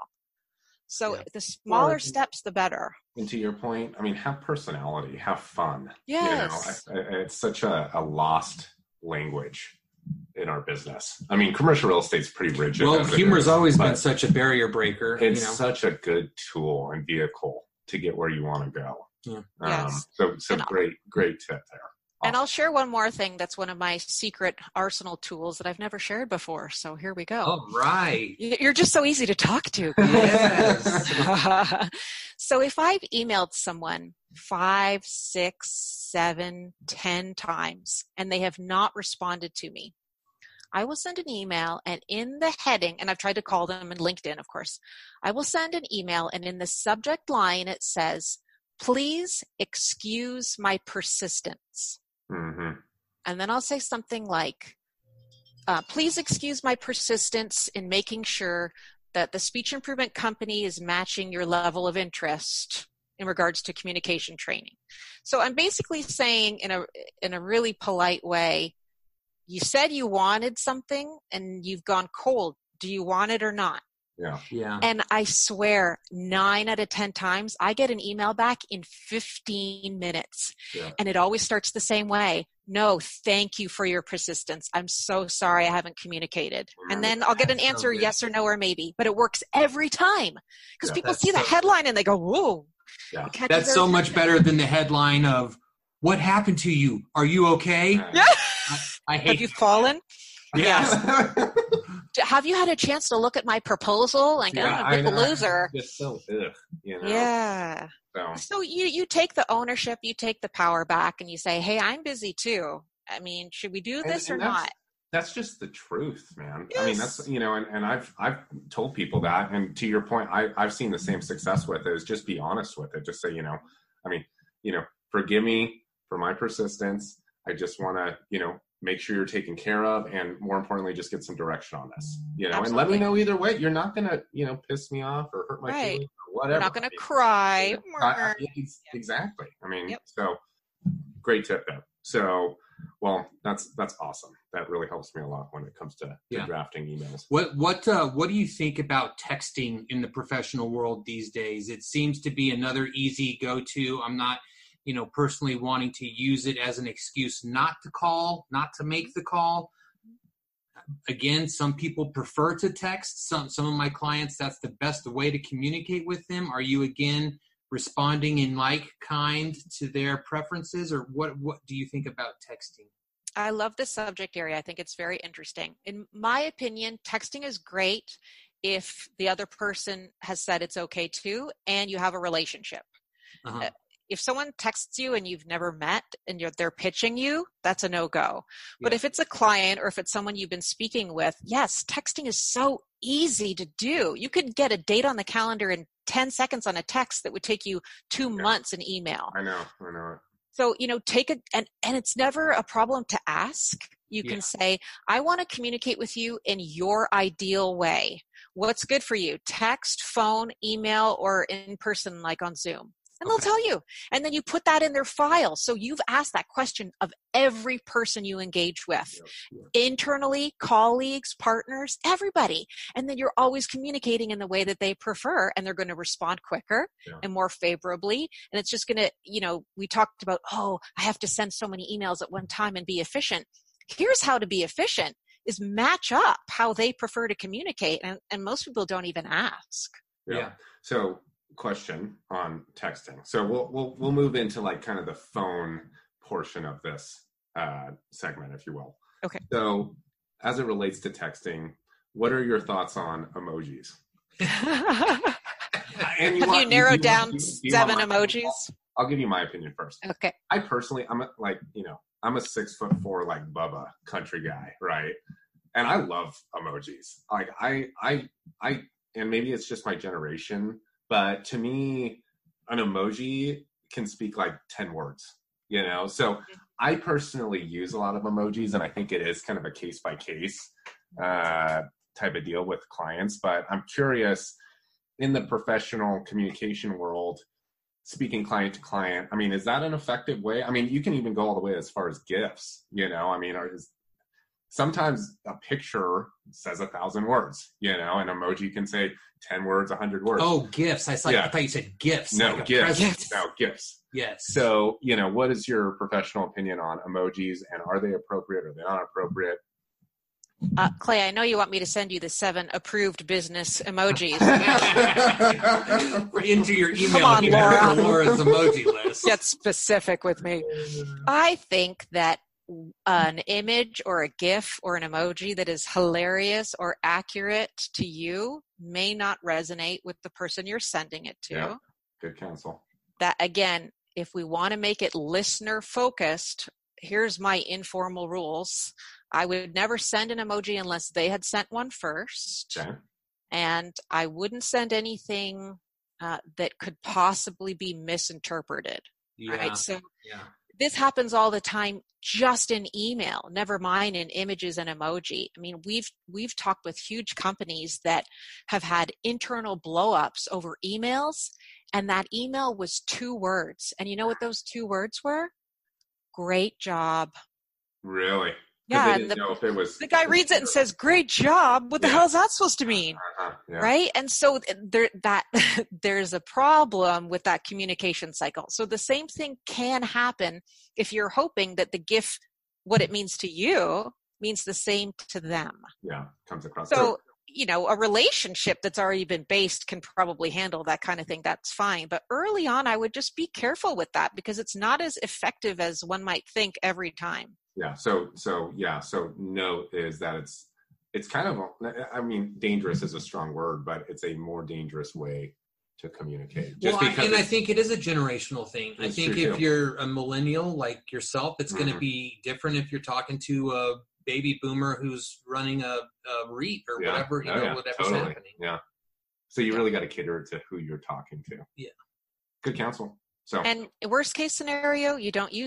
So yeah. the smaller or, steps, the better. And to your point, I mean, have personality, have fun. Yes. You know, I, I, it's such a, a lost language in our business. I mean, commercial real estate's pretty rigid. Well, humor's always been such a barrier breaker. It's you know? such a good tool and vehicle to get where you want to go. Yeah. Um, yes. So, so great, great tip there. Awesome. And I'll share one more thing that's one of my secret arsenal tools that I've never shared before. So here we go. All right. You're just so easy to talk to. Yes. So if I've emailed someone five, six, seven, ten times and they have not responded to me, I will send an email, and in the heading, and I've tried to call them in LinkedIn, of course, I will send an email, and in the subject line, it says, please excuse my persistence. Mm-hmm. And then I'll say something like, uh, please excuse my persistence in making sure that the speech improvement company is matching your level of interest in regards to communication training. So I'm basically saying in a in a really polite way, you said you wanted something and you've gone cold. Do you want it or not? Yeah. Yeah. And I swear nine out of ten times I get an email back in fifteen minutes. Yeah. And it always starts the same way. No, thank you for your persistence. I'm so sorry I haven't communicated. And then I'll get an answer, so yes or no or maybe. But it works every time. Because yeah, people see the so headline and they go, whoa. Yeah. That's so much better than the headline of, what happened to you? Are you okay? Yeah. I, I hate Have you fallen? Yes. Have you had a chance to look at my proposal? Like, yeah, I'm a big loser. Just so ugh, you know? Yeah. So. so you you take the ownership, you take the power back, and you say, "Hey, I'm busy too. I mean, should we do this and, and or that's, not?" That's just the truth, man. Yes. I mean, that's you know, and, and I've I've told people that, and to your point, I I've seen the same success with it. Is just be honest with it. Just say, you know, I mean, you know, forgive me for my persistence. I just want to, you know, make sure you're taken care of, and more importantly, just get some direction on this, you know, Absolutely. and let me know either way. You're not going to, you know, piss me off or hurt my Right. feelings or whatever. We're not going I to mean, cry. I, I, exactly. I mean, Yep. so great tip there. So, well, that's, that's awesome. That really helps me a lot when it comes to, to Yeah. drafting emails. What what uh, what do you think about texting in the professional world these days? It seems to be another easy go-to. I'm not, you know, personally wanting to use it as an excuse not to call, not to make the call. Again, some people prefer to text. Some some of my clients, that's the best way to communicate with them. Are you again responding in like kind to their preferences, or what what do you think about texting? I love this subject area. I think it's very interesting. In my opinion, texting is great if the other person has said it's okay too, and you have a relationship. Uh-huh. If someone texts you and you've never met and you're, they're pitching you, that's a no-go. But Yeah. if it's a client or if it's someone you've been speaking with, yes, texting is so easy to do. You could get a date on the calendar in ten seconds on a text that would take you two Yeah. months in email. I know, I know. So, you know, take it, and, and it's never a problem to ask. You can Yeah. say, I want to communicate with you in your ideal way. What's good for you? Text, phone, email, or in person, like on Zoom. And they'll Okay. tell you. And then you put that in their file. So you've asked that question of every person you engage with. Yeah, yeah. Internally, colleagues, partners, everybody. And then you're always communicating in the way that they prefer, and they're going to respond quicker Yeah. and more favorably. And it's just going to, you know, we talked about, oh, I have to send so many emails at one time and be efficient. Here's how to be efficient is match up how they prefer to communicate. And, and most people don't even ask. Yeah. Yeah. So, question on texting. So we'll we'll we'll move into like kind of the phone portion of this uh, segment, if you will. Okay. So, as it relates to texting, what are your thoughts on emojis? And Have you want- narrowed want- down you- you seven want my- emojis? I'll give you my opinion first. Okay. I personally, I'm a, like, you know, I'm a six foot four, like Bubba country guy, right? And I love emojis. Like I, I, I, and maybe it's just my generation, but to me, an emoji can speak like ten words, you know? So I personally use a lot of emojis, and I think it is kind of a case by case uh, type of deal with clients. But I'm curious, in the professional communication world, speaking client to client, I mean, is that an effective way? I mean, you can even go all the way as far as GIFs, you know, I mean, or is, sometimes a picture says a thousand words, you know, an emoji can say ten words, a hundred words. Oh, gifts. I, saw, Yeah. I thought you said gifts. no, like a GIFs. present. No, GIFs. Yes. So, you know, what is your professional opinion on emojis, and are they appropriate or they not appropriate? Uh, Clay, I know you want me to send you the seven approved business emojis. Into your email. Come on, you know, Laura. Laura's emoji list. Get specific with me. I think that an image or a GIF or an emoji that is hilarious or accurate to you may not resonate with the person you're sending it to. Yeah. Good counsel. That again, if we want to make it listener focused, here's my informal rules. I would never send an emoji unless they had sent one first. Okay. And I wouldn't send anything uh, that could possibly be misinterpreted. Yeah. Right. So Yeah. this happens all the time just in email, never mind in images and emoji. I mean, we've we've talked with huge companies that have had internal blowups over emails, and that email was two words. And you know what those two words were? Great job. Really? 'Cause Yeah, they and didn't the, know if it was the guy reads it and says, great job. What the Yeah. hell is that supposed to mean? uh-huh. Yeah. Right? And so there that there's a problem with that communication cycle. So the same thing can happen if you're hoping that the GIF, what it means to you, means the same to them. Yeah. Comes across. So, you know, a relationship that's already been based can probably handle that kind of thing. That's fine. But early on, I would just be careful with that because it's not as effective as one might think every time. Yeah. So, so yeah. So note is that it's, it's kind of, I mean, dangerous is a strong word, but it's a more dangerous way to communicate. Just well, I, because and I it's- think it is a generational thing. I It's think true, if too. you're a millennial like yourself, it's going to Mhm. be different if you're talking to a baby boomer who's running a, a REIT or Yeah. whatever, you Oh, know, yeah, whatever's totally. happening. Yeah. So you really got to cater to who you're talking to. Yeah. Good counsel. So And worst case scenario, you don't use it.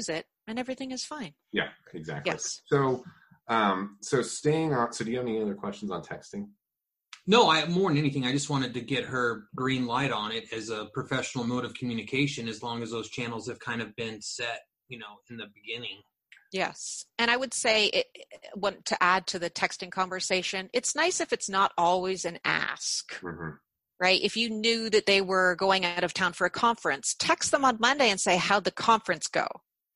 and everything is fine. Yeah, exactly. Yes. So, um, so staying on, so do you have any other questions on texting? No, I more than anything, I just wanted to get her green light on it as a professional mode of communication, as long as those channels have kind of been set, you know, in the beginning. Yes. And I would say, it, want to add to the texting conversation, it's nice if it's not always an ask, Mm-hmm. right? If you knew that they were going out of town for a conference, text them on Monday and say, how'd the conference go?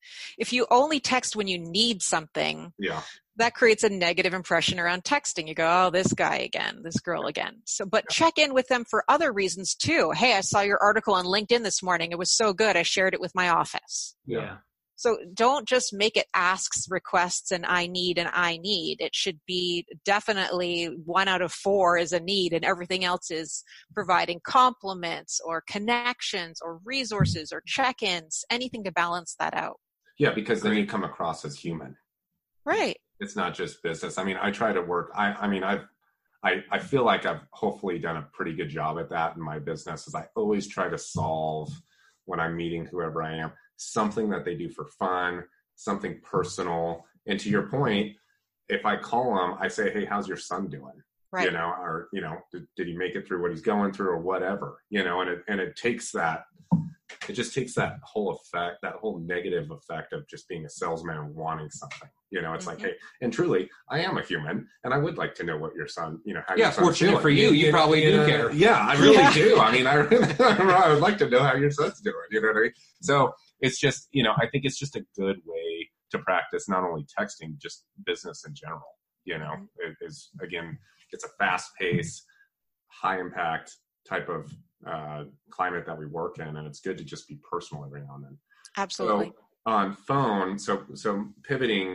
If you only text when you need something, yeah, that creates a negative impression around texting. You go, oh, this guy again, this girl again. So, but yeah. check in with them for other reasons too. Hey, I saw your article on LinkedIn this morning. It was so good. I shared it with my office. Yeah. Yeah. So don't just make it asks, requests, and I need and I need. It should be definitely one out of four is a need, and everything else is providing compliments or connections or resources or check-ins, anything to balance that out. Yeah, because then you come across as human. Right. It's not just business. I mean, I try to work. I, I mean, I've, I, I feel like I've hopefully done a pretty good job at that in my business. Is I always try to solve when I'm meeting whoever I am, something that they do for fun, something personal. And to your point, if I call them, I say, hey, how's your son doing? Right. You know, or, you know, did, did he make it through what he's going through or whatever, you know, and it, and it takes that, it just takes that whole effect, that whole negative effect of just being a salesman wanting something, you know, it's Mm-hmm. like, hey, and truly I am a human and I would like to know what your son, you know, how Yeah, your son's fortunate doing. for you, you know, probably do know, care. Yeah, I really Yeah. do. I mean, I really, I would like to know how your son's doing, you know what I mean? So it's just, you know, I think it's just a good way to practice not only texting, just business in general, you know, it is, again, it's a fast pace, high impact type of uh, climate that we work in. And it's good to just be personal every now and then. Absolutely. So on phone, so, so pivoting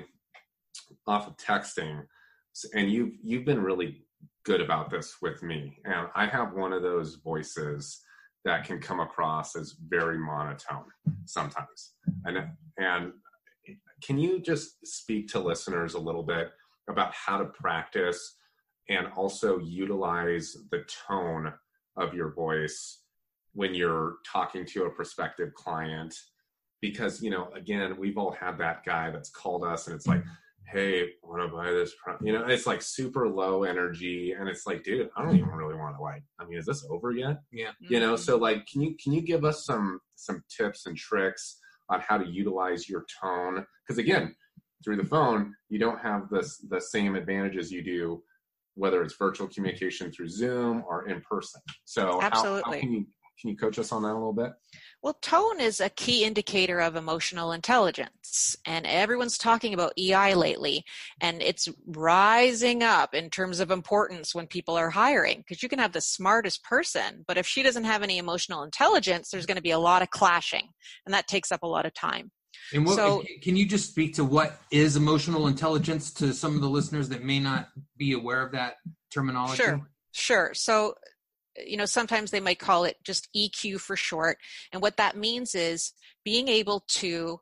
off of texting, and you've, you've been really good about this with me. And I have one of those voices that can come across as very monotone sometimes. And, and can you just speak to listeners a little bit about how to practice and also utilize the tone of your voice when you're talking to a prospective client? Because, you know, again, we've all had that guy that's called us and it's like, hey, want to buy this? You know, it's like super low energy. And it's like, dude, I don't even really want to, like, I mean, is this over yet? Yeah. You know, so like, can you, can you give us some, some tips and tricks on how to utilize your tone? Because again, through the phone, you don't have this, the same advantages you do, whether it's virtual communication through Zoom or in person. So Absolutely. How, how can you, can you coach us on that a little bit? Well, tone is a key indicator of emotional intelligence, and everyone's talking about E I lately, and it's rising up in terms of importance when people are hiring, because you can have the smartest person, but if she doesn't have any emotional intelligence, there's going to be a lot of clashing, and that takes up a lot of time. And what, So- can you just speak to what is emotional intelligence to some of the listeners that may not be aware of that terminology? Sure, sure. So, you know, sometimes they might call it just E Q for short. And what that means is being able to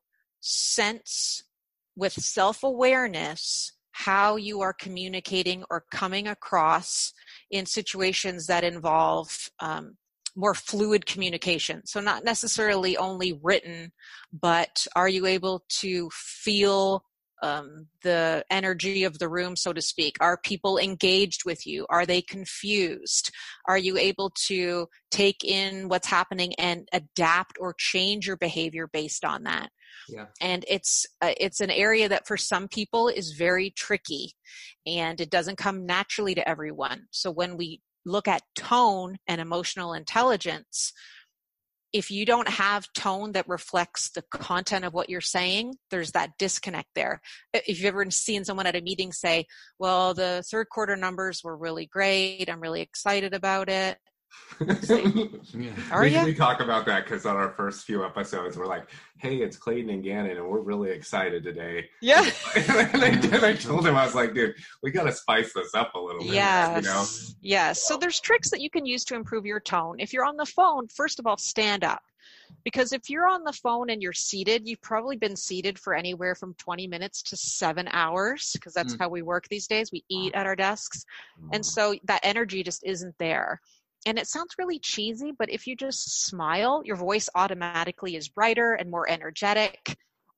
sense with self-awareness how you are communicating or coming across in situations that involve um, more fluid communication. So not necessarily only written, but are you able to feel Um, the energy of the room, so to speak? Are people engaged with you? Are they confused? Are you able to take in what's happening and adapt or change your behavior based on that? Yeah. And it's uh, it's an area that for some people is very tricky, and it doesn't come naturally to everyone. So when we look at tone and emotional intelligence, if you don't have tone that reflects the content of what you're saying, there's that disconnect there. If you've ever seen someone at a meeting say, well, the third quarter numbers were really great, I'm really excited about it. Yeah. Are we, you? we talk about that because on our first few episodes, we're like, hey, it's Clayton and Gannon, and we're really excited today. Yeah. and, I, and I told him, I was like, dude, we got to spice this up a little bit. Yes. You know? Yes. So there's tricks that you can use to improve your tone. If you're on the phone, first of all, stand up. Because if you're on the phone and you're seated, you've probably been seated for anywhere from twenty minutes to seven hours, because that's Mm. how we work these days. We eat at our desks. And so that energy just isn't there. And it sounds really cheesy, but if you just smile, your voice automatically is brighter and more energetic.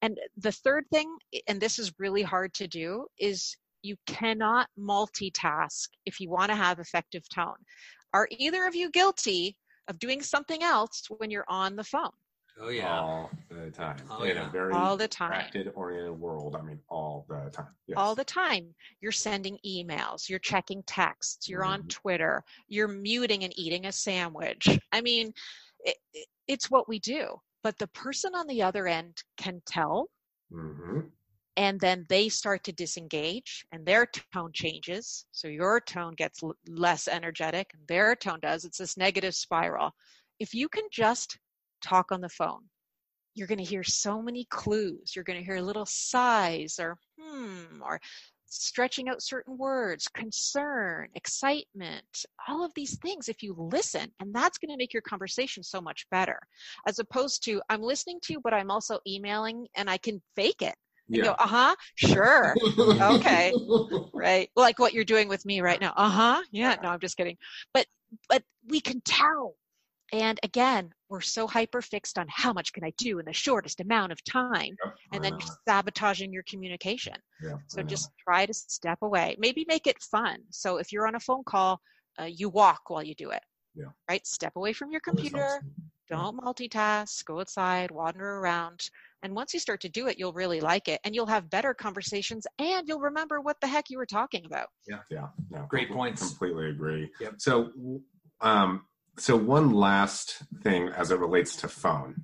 And the third thing, and this is really hard to do, is you cannot multitask if you want to have effective tone. Are either of you guilty of doing something else when you're on the phone? Oh, yeah. All the time. Oh, In yeah. a very All the time. distracted-oriented world. I mean, all the time. Yes. All the time. You're sending emails, you're checking texts, you're on Mhm. Twitter, you're muting and eating a sandwich. I mean, it, it, it's what we do. But the person on the other end can tell, Mm-hmm. and then they start to disengage, and their tone changes. So your tone gets l- less energetic, and their tone does. It's this negative spiral. If you can just talk on the phone, you're going to hear so many clues. You're going to hear little sighs or hmm, or stretching out certain words, concern, excitement, all of these things if you listen. And that's going to make your conversation so much better, as opposed to I'm listening to you, but I'm also emailing and I can fake it. And Yeah. go, uh-huh, sure, okay, right? Like what you're doing with me right now. Uh-huh, yeah, no, I'm just kidding. But but we can tell. And again, we're so hyper fixed on how much can I do in the shortest amount of time, Yep, I and then know. sabotaging your communication. Yeah, So I know. just try to step away. Maybe make it fun. So if you're on a phone call, uh, you walk while you do it. Yeah. Right? Step away from your Always computer. helps me. Don't multitask. Go outside, wander around. And once you start to do it, you'll really like it, and you'll have better conversations, and you'll remember what the heck you were talking about. Yeah, yeah, no, Great com- points. Completely agree. Yep. So, um, so one last thing as it relates to phone,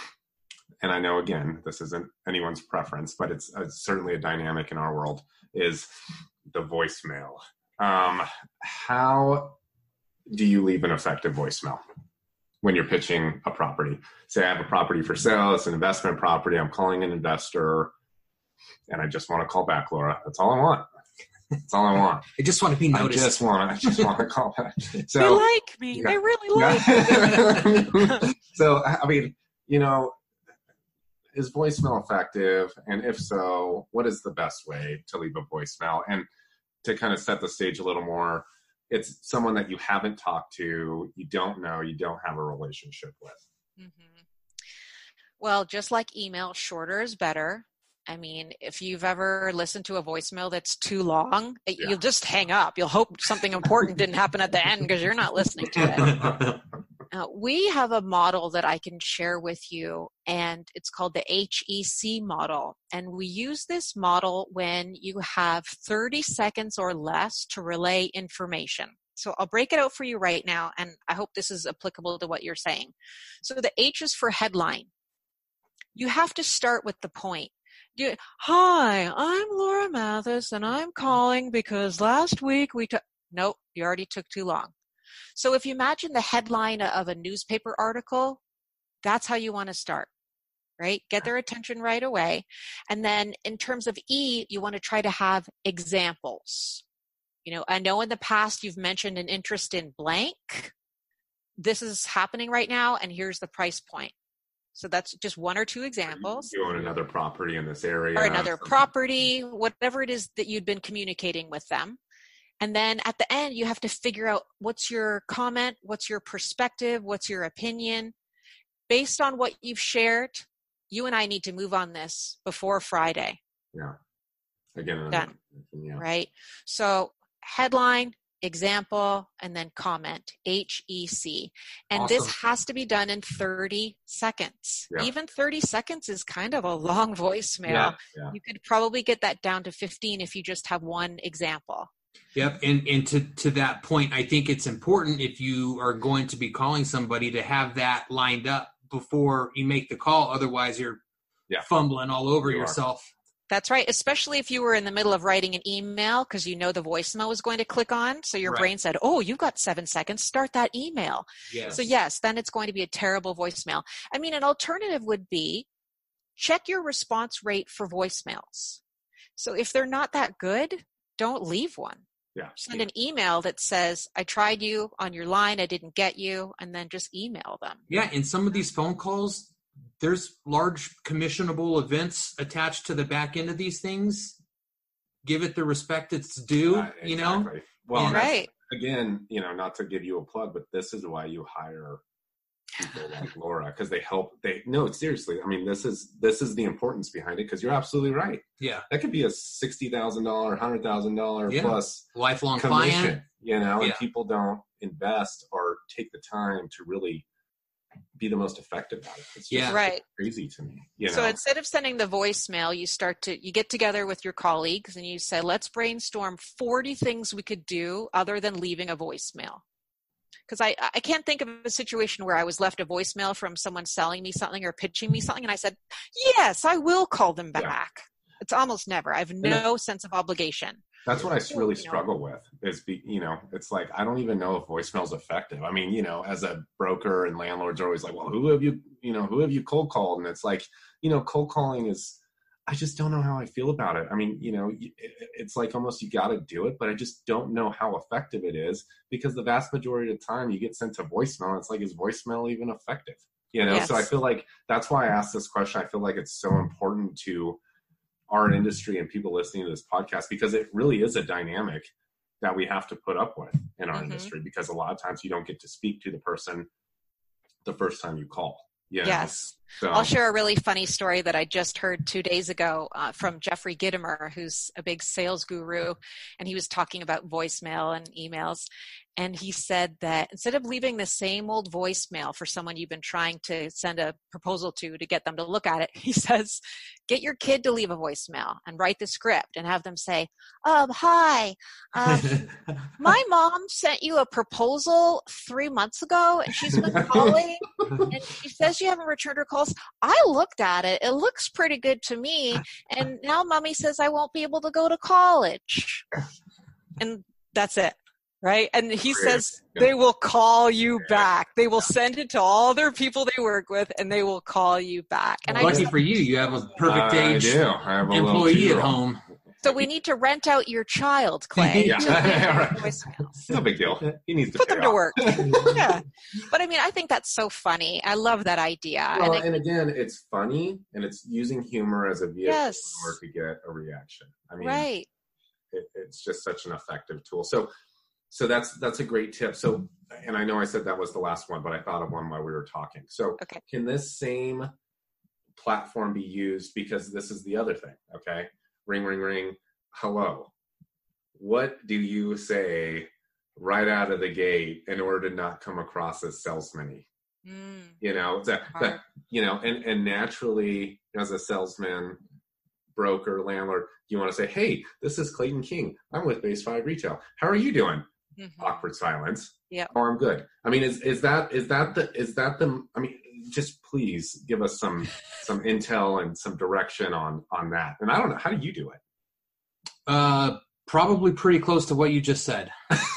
and I know again this isn't anyone's preference, but it's, it's certainly a dynamic in our world, is the voicemail. Um, how do you leave an effective voicemail when you're pitching a property? Say I have a property for sale, it's an investment property, I'm calling an investor, and I just want to call back, Laura. That's all I want. That's all I want. I just want to be noticed. I just want to, I just want to call back. So, They like me. yeah. They really like me. So, I mean, you know, is voicemail effective? And if so, what is the best way to leave a voicemail? And to kind of set the stage a little more, it's someone that you haven't talked to, you don't know, you don't have a relationship with. Mm-hmm. Well, just like email, shorter is better. I mean, if you've ever listened to a voicemail that's too long, yeah. you'll just hang up. You'll hope something important didn't happen at the end because you're not listening to it. Uh, we have a model that I can share with you, and it's called the H E C model. And we use this model when you have thirty seconds or less to relay information. So I'll break it out for you right now, and I hope this is applicable to what you're saying. So the H is for headline. You have to start with the point. You, Hi, I'm Laura Mathis, and I'm calling because last week we took... Nope, you already took too long. So if you imagine the headline of a newspaper article, that's how you want to start, right? Get their attention right away. And then in terms of E, you want to try to have examples. You know, I know in the past you've mentioned an interest in blank. This is happening right now, and here's the price point. So that's just one or two examples. You own another property in this area. Or another property, whatever it is that you'd been communicating with them. And then at the end, you have to figure out what's your comment, what's your perspective, what's your opinion. Based on what you've shared, you and I need to move on this before Friday. Yeah. Again, done. Yeah. Right? So headline, example, and then comment, H E C. And Awesome. This has to be done in thirty seconds. Yeah. Even thirty seconds is kind of a long voicemail. Yeah. Yeah. You could probably get that down to fifteen if you just have one example. Yep. And and to, to that point, I think it's important if you are going to be calling somebody to have that lined up before you make the call. Otherwise, you're yeah. fumbling all over You yourself. Are. That's right. Especially if you were in the middle of writing an email because you know the voicemail was going to click on. So your right. brain said, oh, you've got seven seconds. Start that email. Yes. So yes, then it's going to be a terrible voicemail. I mean, an alternative would be check your response rate for voicemails. So if they're not that good, don't leave one. Yeah. Send yeah. an email that says, I tried you on your line, I didn't get you, and then just email them. Yeah, and some of these phone calls, there's large commissionable events attached to the back end of these things. Give it the respect it's due, uh, exactly. you know? Well, right. Again, you know, not to give you a plug, but this is why you hire people like Laura, because they help. They no, seriously. I mean, this is this is the importance behind it, because you're absolutely right. Yeah, that could be a sixty thousand dollar, hundred thousand dollar yeah. plus lifelong commission, client. You know, yeah. and people don't invest or take the time to really be the most effective at it. It's just yeah. right. crazy to me. You know? So instead of sending the voicemail, you start to, you get together with your colleagues and you say, let's brainstorm forty things we could do other than leaving a voicemail. Because I, I can't think of a situation where I was left a voicemail from someone selling me something or pitching me something, and I said, yes, I will call them back. Yeah. It's almost never. I have no sense of obligation. That's what I really you struggle know. with is, be, you know, it's like, I don't even know if voicemail's effective. I mean, you know, as a broker and landlords are always like, well, who have you, you know, who have you cold called? And it's like, you know, cold calling is, I just don't know how I feel about it. I mean, you know, it, it's like almost you got to do it, but I just don't know how effective it is, because the vast majority of the time you get sent to voicemail. And it's like, is voicemail even effective? You know, Yes. So I feel like that's why I asked this question. I feel like it's so important to our industry and people listening to this podcast, because it really is a dynamic that we have to put up with in our mm-hmm. industry, because a lot of times you don't get to speak to the person the first time you call. You know? Yes. So. I'll share a really funny story that I just heard two days ago uh, from Jeffrey Gitomer, who's a big sales guru, and he was talking about voicemail and emails. And he said that instead of leaving the same old voicemail for someone you've been trying to send a proposal to to get them to look at it, he says, get your kid to leave a voicemail and write the script and have them say, um, hi, um, my mom sent you a proposal three months ago and she's been calling and she says you haven't returned her calls. I looked at it. It looks pretty good to me. And now mommy says I won't be able to go to college. And that's it. Right. And he says they will call you back. They will send it to all their people they work with and they will call you back. And well, I lucky just, for you, you have a perfect age I do. I have a employee at home. So we need to rent out your child, Clay. Yeah. No big deal. He needs to put them off. to work. Yeah. But I mean, I think that's so funny. I love that idea. Well, and, and again, it's funny and it's using humor as a vehicle yes. in order to get a reaction. I mean, right. it, it's just such an effective tool. So, so that's, that's a great tip. So, and I know I said that was the last one, but I thought of one while we were talking. So okay. Can this same platform be used? Because this is the other thing. Okay. Ring, ring, ring. Hello. What do you say right out of the gate in order to not come across as salesman-y? Mm. You know, that, that, you know, and, and naturally as a salesman, broker, landlord, you want to say, hey, this is Clayton King. I'm with Base five Retail. How are you doing? Mm-hmm. Awkward silence. Yeah. Oh, I'm good. I mean, is, is that, is that the, is that the, I mean, just please give us some, some intel and some direction on, on that. And I don't know, how do you do it? Uh, probably pretty close to what you just said.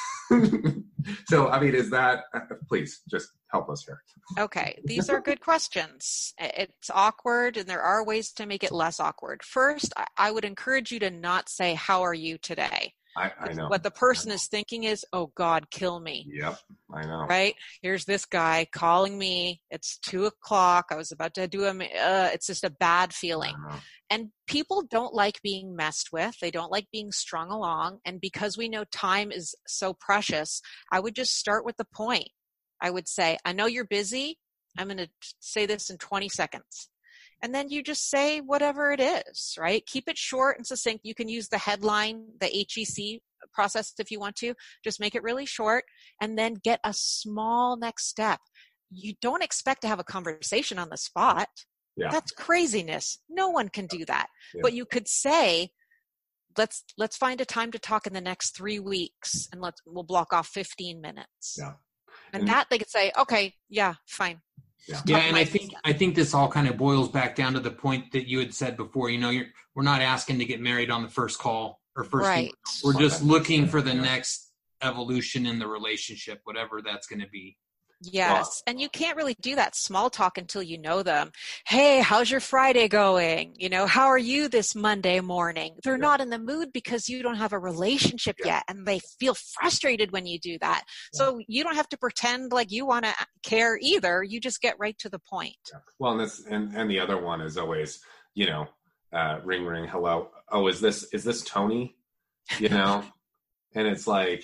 So, I mean, is that, uh, please just help us here. Okay. These are good questions. It's awkward and there are ways to make it less awkward. First, I would encourage you to not say, how are you today? I, I know. What the person is thinking is, oh God, kill me. Yep. I know. Right? Here's this guy calling me. It's two o'clock. I was about to do a, uh, it's just a bad feeling. And people don't like being messed with. They don't like being strung along. And because we know time is so precious, I would just start with the point. I would say, I know you're busy. I'm going to say this in twenty seconds. And then you just say whatever it is, right? Keep it short and succinct. You can use the headline, the H E C process if you want to. Just make it really short and then get a small next step. You don't expect to have a conversation on the spot. Yeah. That's craziness. No one can do that. Yeah. But you could say, let's let's find a time to talk in the next three weeks and let's we'll block off fifteen minutes. Yeah. And, and that they could say, okay, yeah, fine. Yeah, yeah and I think I think this all kind of boils back down to the point that you had said before. You know, you're we're not asking to get married on the first call or first. Right. Email. We're just looking for the next evolution in the relationship, whatever that's going to be. Yes. Wow. And you can't really do that small talk until you know them. Hey, how's your Friday going? You know, how are you this Monday morning? They're yeah. not in the mood because you don't have a relationship yeah. yet. And they feel frustrated when you do that. Yeah. So you don't have to pretend like you want to care either. You just get right to the point. Yeah. Well, and this, and, and the other one is always, you know, uh, ring, ring, hello. Oh, is this, is this Tony? You know? And it's like,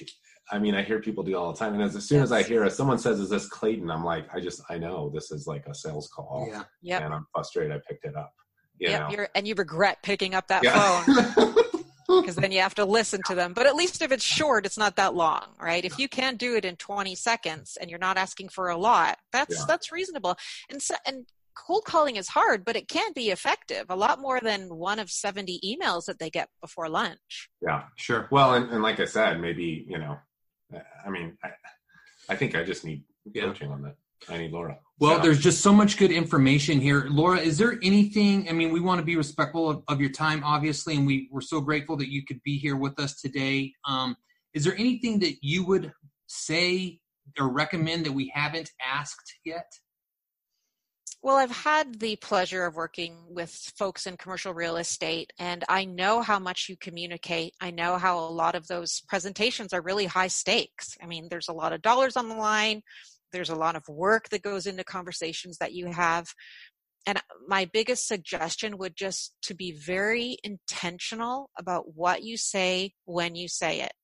I mean, I hear people do all the time. And as, as soon as I hear it, someone says, is this Clayton? I'm like, I just, I know this is like a sales call. Yeah. Yep. And I'm frustrated I picked it up. You yep. know? You're, and you regret picking up that yeah. phone because then you have to listen to them. But at least if it's short, it's not that long, right? If you can do it in twenty seconds and you're not asking for a lot, that's, Yeah. that's reasonable. And so, and cold calling is hard, but it can be effective. A lot more than one of seventy emails that they get before lunch. Yeah, sure. Well, and, and like I said, maybe, you know, I mean, I, I think I just need coaching yeah. on that. I need Laura. Well, so. There's just so much good information here. Laura, is there anything, I mean, we want to be respectful of, of your time, obviously, and we, we're so grateful that you could be here with us today. Um, is there anything that you would say or recommend that we haven't asked yet? Well, I've had the pleasure of working with folks in commercial real estate, and I know how much you communicate. I know how a lot of those presentations are really high stakes. I mean, there's a lot of dollars on the line. There's a lot of work that goes into conversations that you have. And my biggest suggestion would just to be very intentional about what you say when you say it.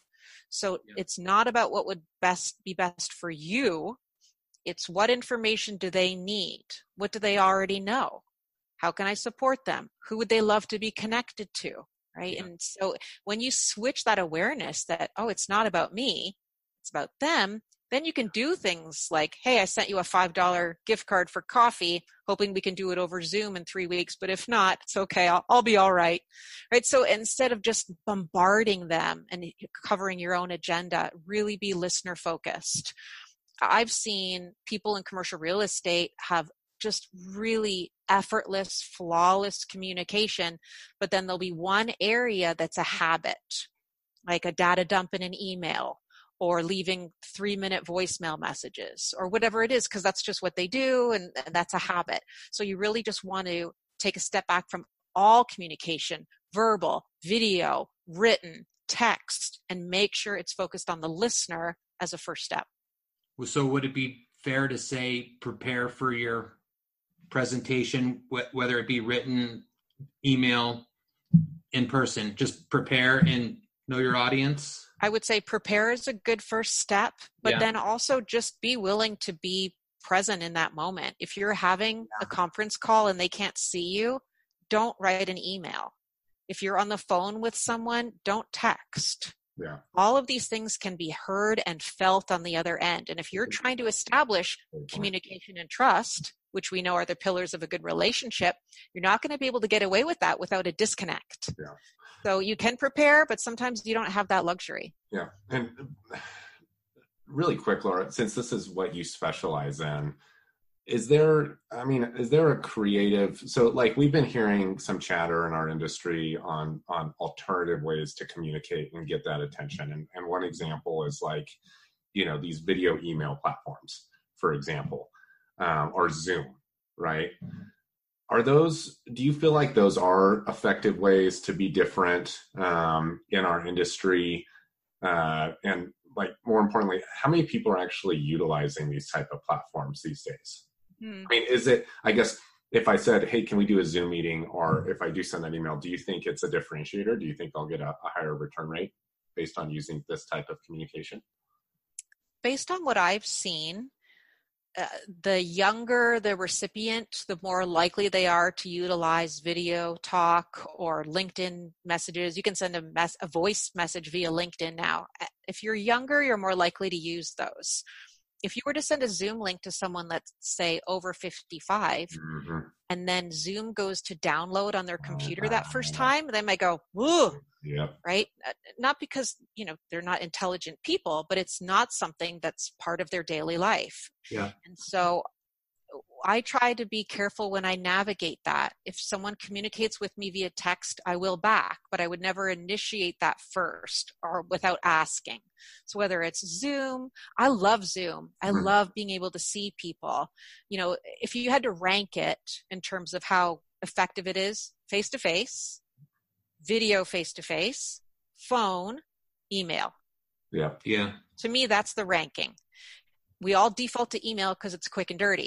So yeah. It's not about what would best be best for you. It's what information do they need? What do they already know? How can I support them? Who would they love to be connected to, right? Yeah. And so when you switch that awareness that, oh, it's not about me, it's about them, then you can do things like, hey, I sent you a five dollars gift card for coffee, hoping we can do it over Zoom in three weeks, but if not, it's okay, I'll, I'll be all right, right? So instead of just bombarding them and covering your own agenda, really be listener focused. I've seen people in commercial real estate have just really effortless, flawless communication, but then there'll be one area that's a habit, like a data dump in an email or leaving three-minute voicemail messages or whatever it is, because that's just what they do, and, and that's a habit. So you really just want to take a step back from all communication, verbal, video, written, text, and make sure it's focused on the listener as a first step. So would it be fair to say prepare for your presentation, wh- whether it be written, email, in person? Just prepare and know your audience? I would say prepare is a good first step, but yeah. then also just be willing to be present in that moment. If you're having yeah. a conference call and they can't see you, don't write an email. If you're on the phone with someone, don't text. Yeah. All of these things can be heard and felt on the other end. And if you're trying to establish communication and trust, which we know are the pillars of a good relationship, you're not going to be able to get away with that without a disconnect. Yeah. So you can prepare, but sometimes you don't have that luxury. Yeah. And really quick, Laura, since this is what you specialize in, is there, I mean, is there a creative, so like we've been hearing some chatter in our industry on, on alternative ways to communicate and get that attention. And, and one example is like, you know, these video email platforms, for example, um, or Zoom, right? Are those, do you feel like those are effective ways to be different um, in our industry? Uh, and like, more importantly, how many people are actually utilizing these type of platforms these days? Hmm. I mean, is it, I guess, if I said, hey, can we do a Zoom meeting? Or if I do send an email, do you think it's a differentiator? Do you think I'll get a, a higher return rate based on using this type of communication? Based on what I've seen, Uh, the younger the recipient, the more likely they are to utilize video talk or LinkedIn messages. You can send a, mess, a voice message via LinkedIn now. If you're younger, you're more likely to use those. If you were to send a Zoom link to someone that's, say, over fifty-five, mm-hmm. and then Zoom goes to download on their computer uh, that first time, they might go, whoa, yep. right? Not because, you know, they're not intelligent people, but it's not something that's part of their daily life. Yeah. And so I try to be careful when I navigate that. If someone communicates with me via text, I will back, but I would never initiate that first or without asking. So whether it's Zoom, I love Zoom. I mm-hmm. love being able to see people. You know, if you had to rank it in terms of how effective it is, face-to-face, video face-to-face, phone, email. Yeah. Yeah. To me, that's the ranking. We all default to email because it's quick and dirty.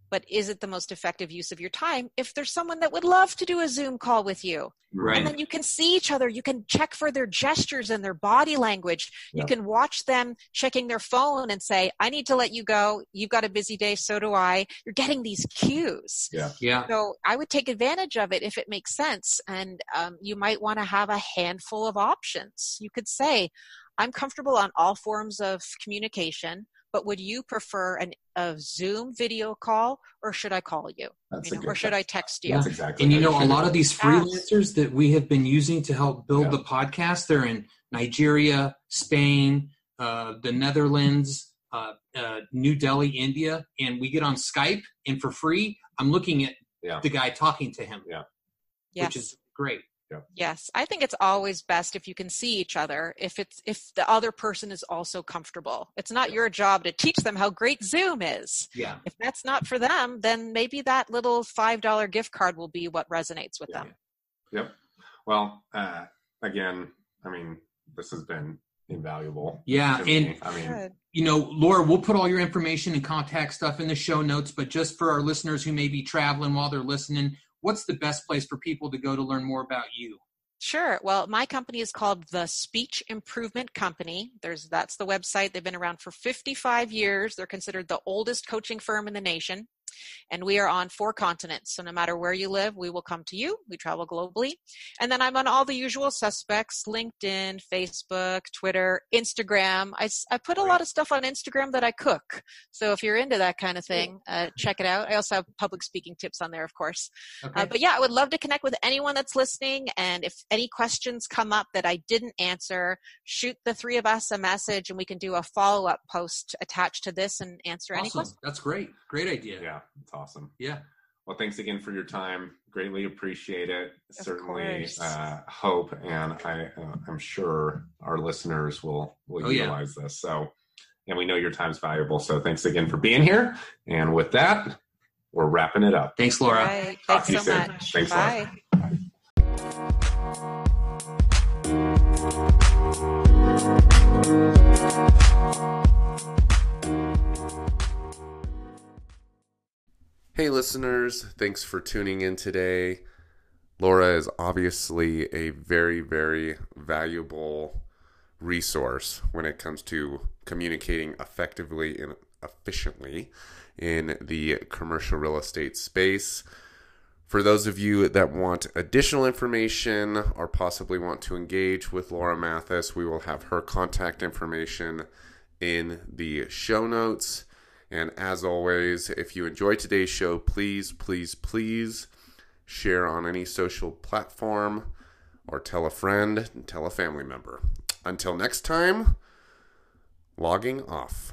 but is it the most effective use of your time if there's someone that would love to do a Zoom call with you? Right. And then you can see each other. You can check for their gestures and their body language. Yeah. You can watch them checking their phone and say, I need to let you go. You've got a busy day. So do I. You're getting these cues. Yeah. Yeah. So I would take advantage of it if it makes sense. And um, you might want to have a handful of options. You could say, I'm comfortable on all forms of communication, but would you prefer an, a Zoom video call, or should I call you? That's you a know, good or should question. I text you? Yeah. That's exactly. And you how know, a should lot do of it. these freelancers that we have been using to help build Yeah. the podcast, they're in Nigeria, Spain, uh, the Netherlands, uh, uh, New Delhi, India, and we get on Skype, and for free, I'm looking at Yeah. the guy talking to him, Yeah. Yes. which is great. Yes. I think it's always best if you can see each other, if it's if the other person is also comfortable. It's not your job to teach them how great Zoom is. Yeah. If that's not for them, then maybe that little five dollar gift card will be what resonates with Yeah. them. Yep. Well, uh, again, I mean, this has been invaluable. Yeah, to me. and I mean, Good. you know, Laura, we'll put all your information and contact stuff in the show notes, but just for our listeners who may be traveling while they're listening, what's the best place for people to go to learn more about you? Sure. Well, my company is called the Speech Improvement Company. There's that's the website. They've been around for fifty-five years. They're considered the oldest coaching firm in the nation. And we are on four continents. So no matter where you live, we will come to you. We travel globally. And then I'm on all the usual suspects, LinkedIn, Facebook, Twitter, Instagram. I, I put a lot of stuff on Instagram that I cook. So if you're into that kind of thing, uh, check it out. I also have public speaking tips on there, of course. Okay. Uh, but yeah, I would love to connect with anyone that's listening. And if any questions come up that I didn't answer, shoot the three of us a message and we can do a follow-up post attached to this and answer any Awesome. questions. That's great. Great idea. yeah, it's awesome. Yeah. Well, thanks again for your time. Greatly appreciate it. Of Certainly course. uh, hope, and I, uh, I'm sure our listeners will will Oh, yeah. utilize this. So, and we know your time's valuable. So, thanks again for being here. And with that, we're wrapping it up. Thanks, All Laura. right. Talk Thanks to you so soon. much. Thanks, Laura. Bye. Hey, listeners, thanks for tuning in today. Laura is obviously a very, very valuable resource when it comes to communicating effectively and efficiently in the commercial real estate space. For those of you that want additional information or possibly want to engage with Laura Mathis, we will have her contact information in the show notes. And as always, if you enjoyed today's show, please, please, please share on any social platform or tell a friend and tell a family member. Until next time, logging off.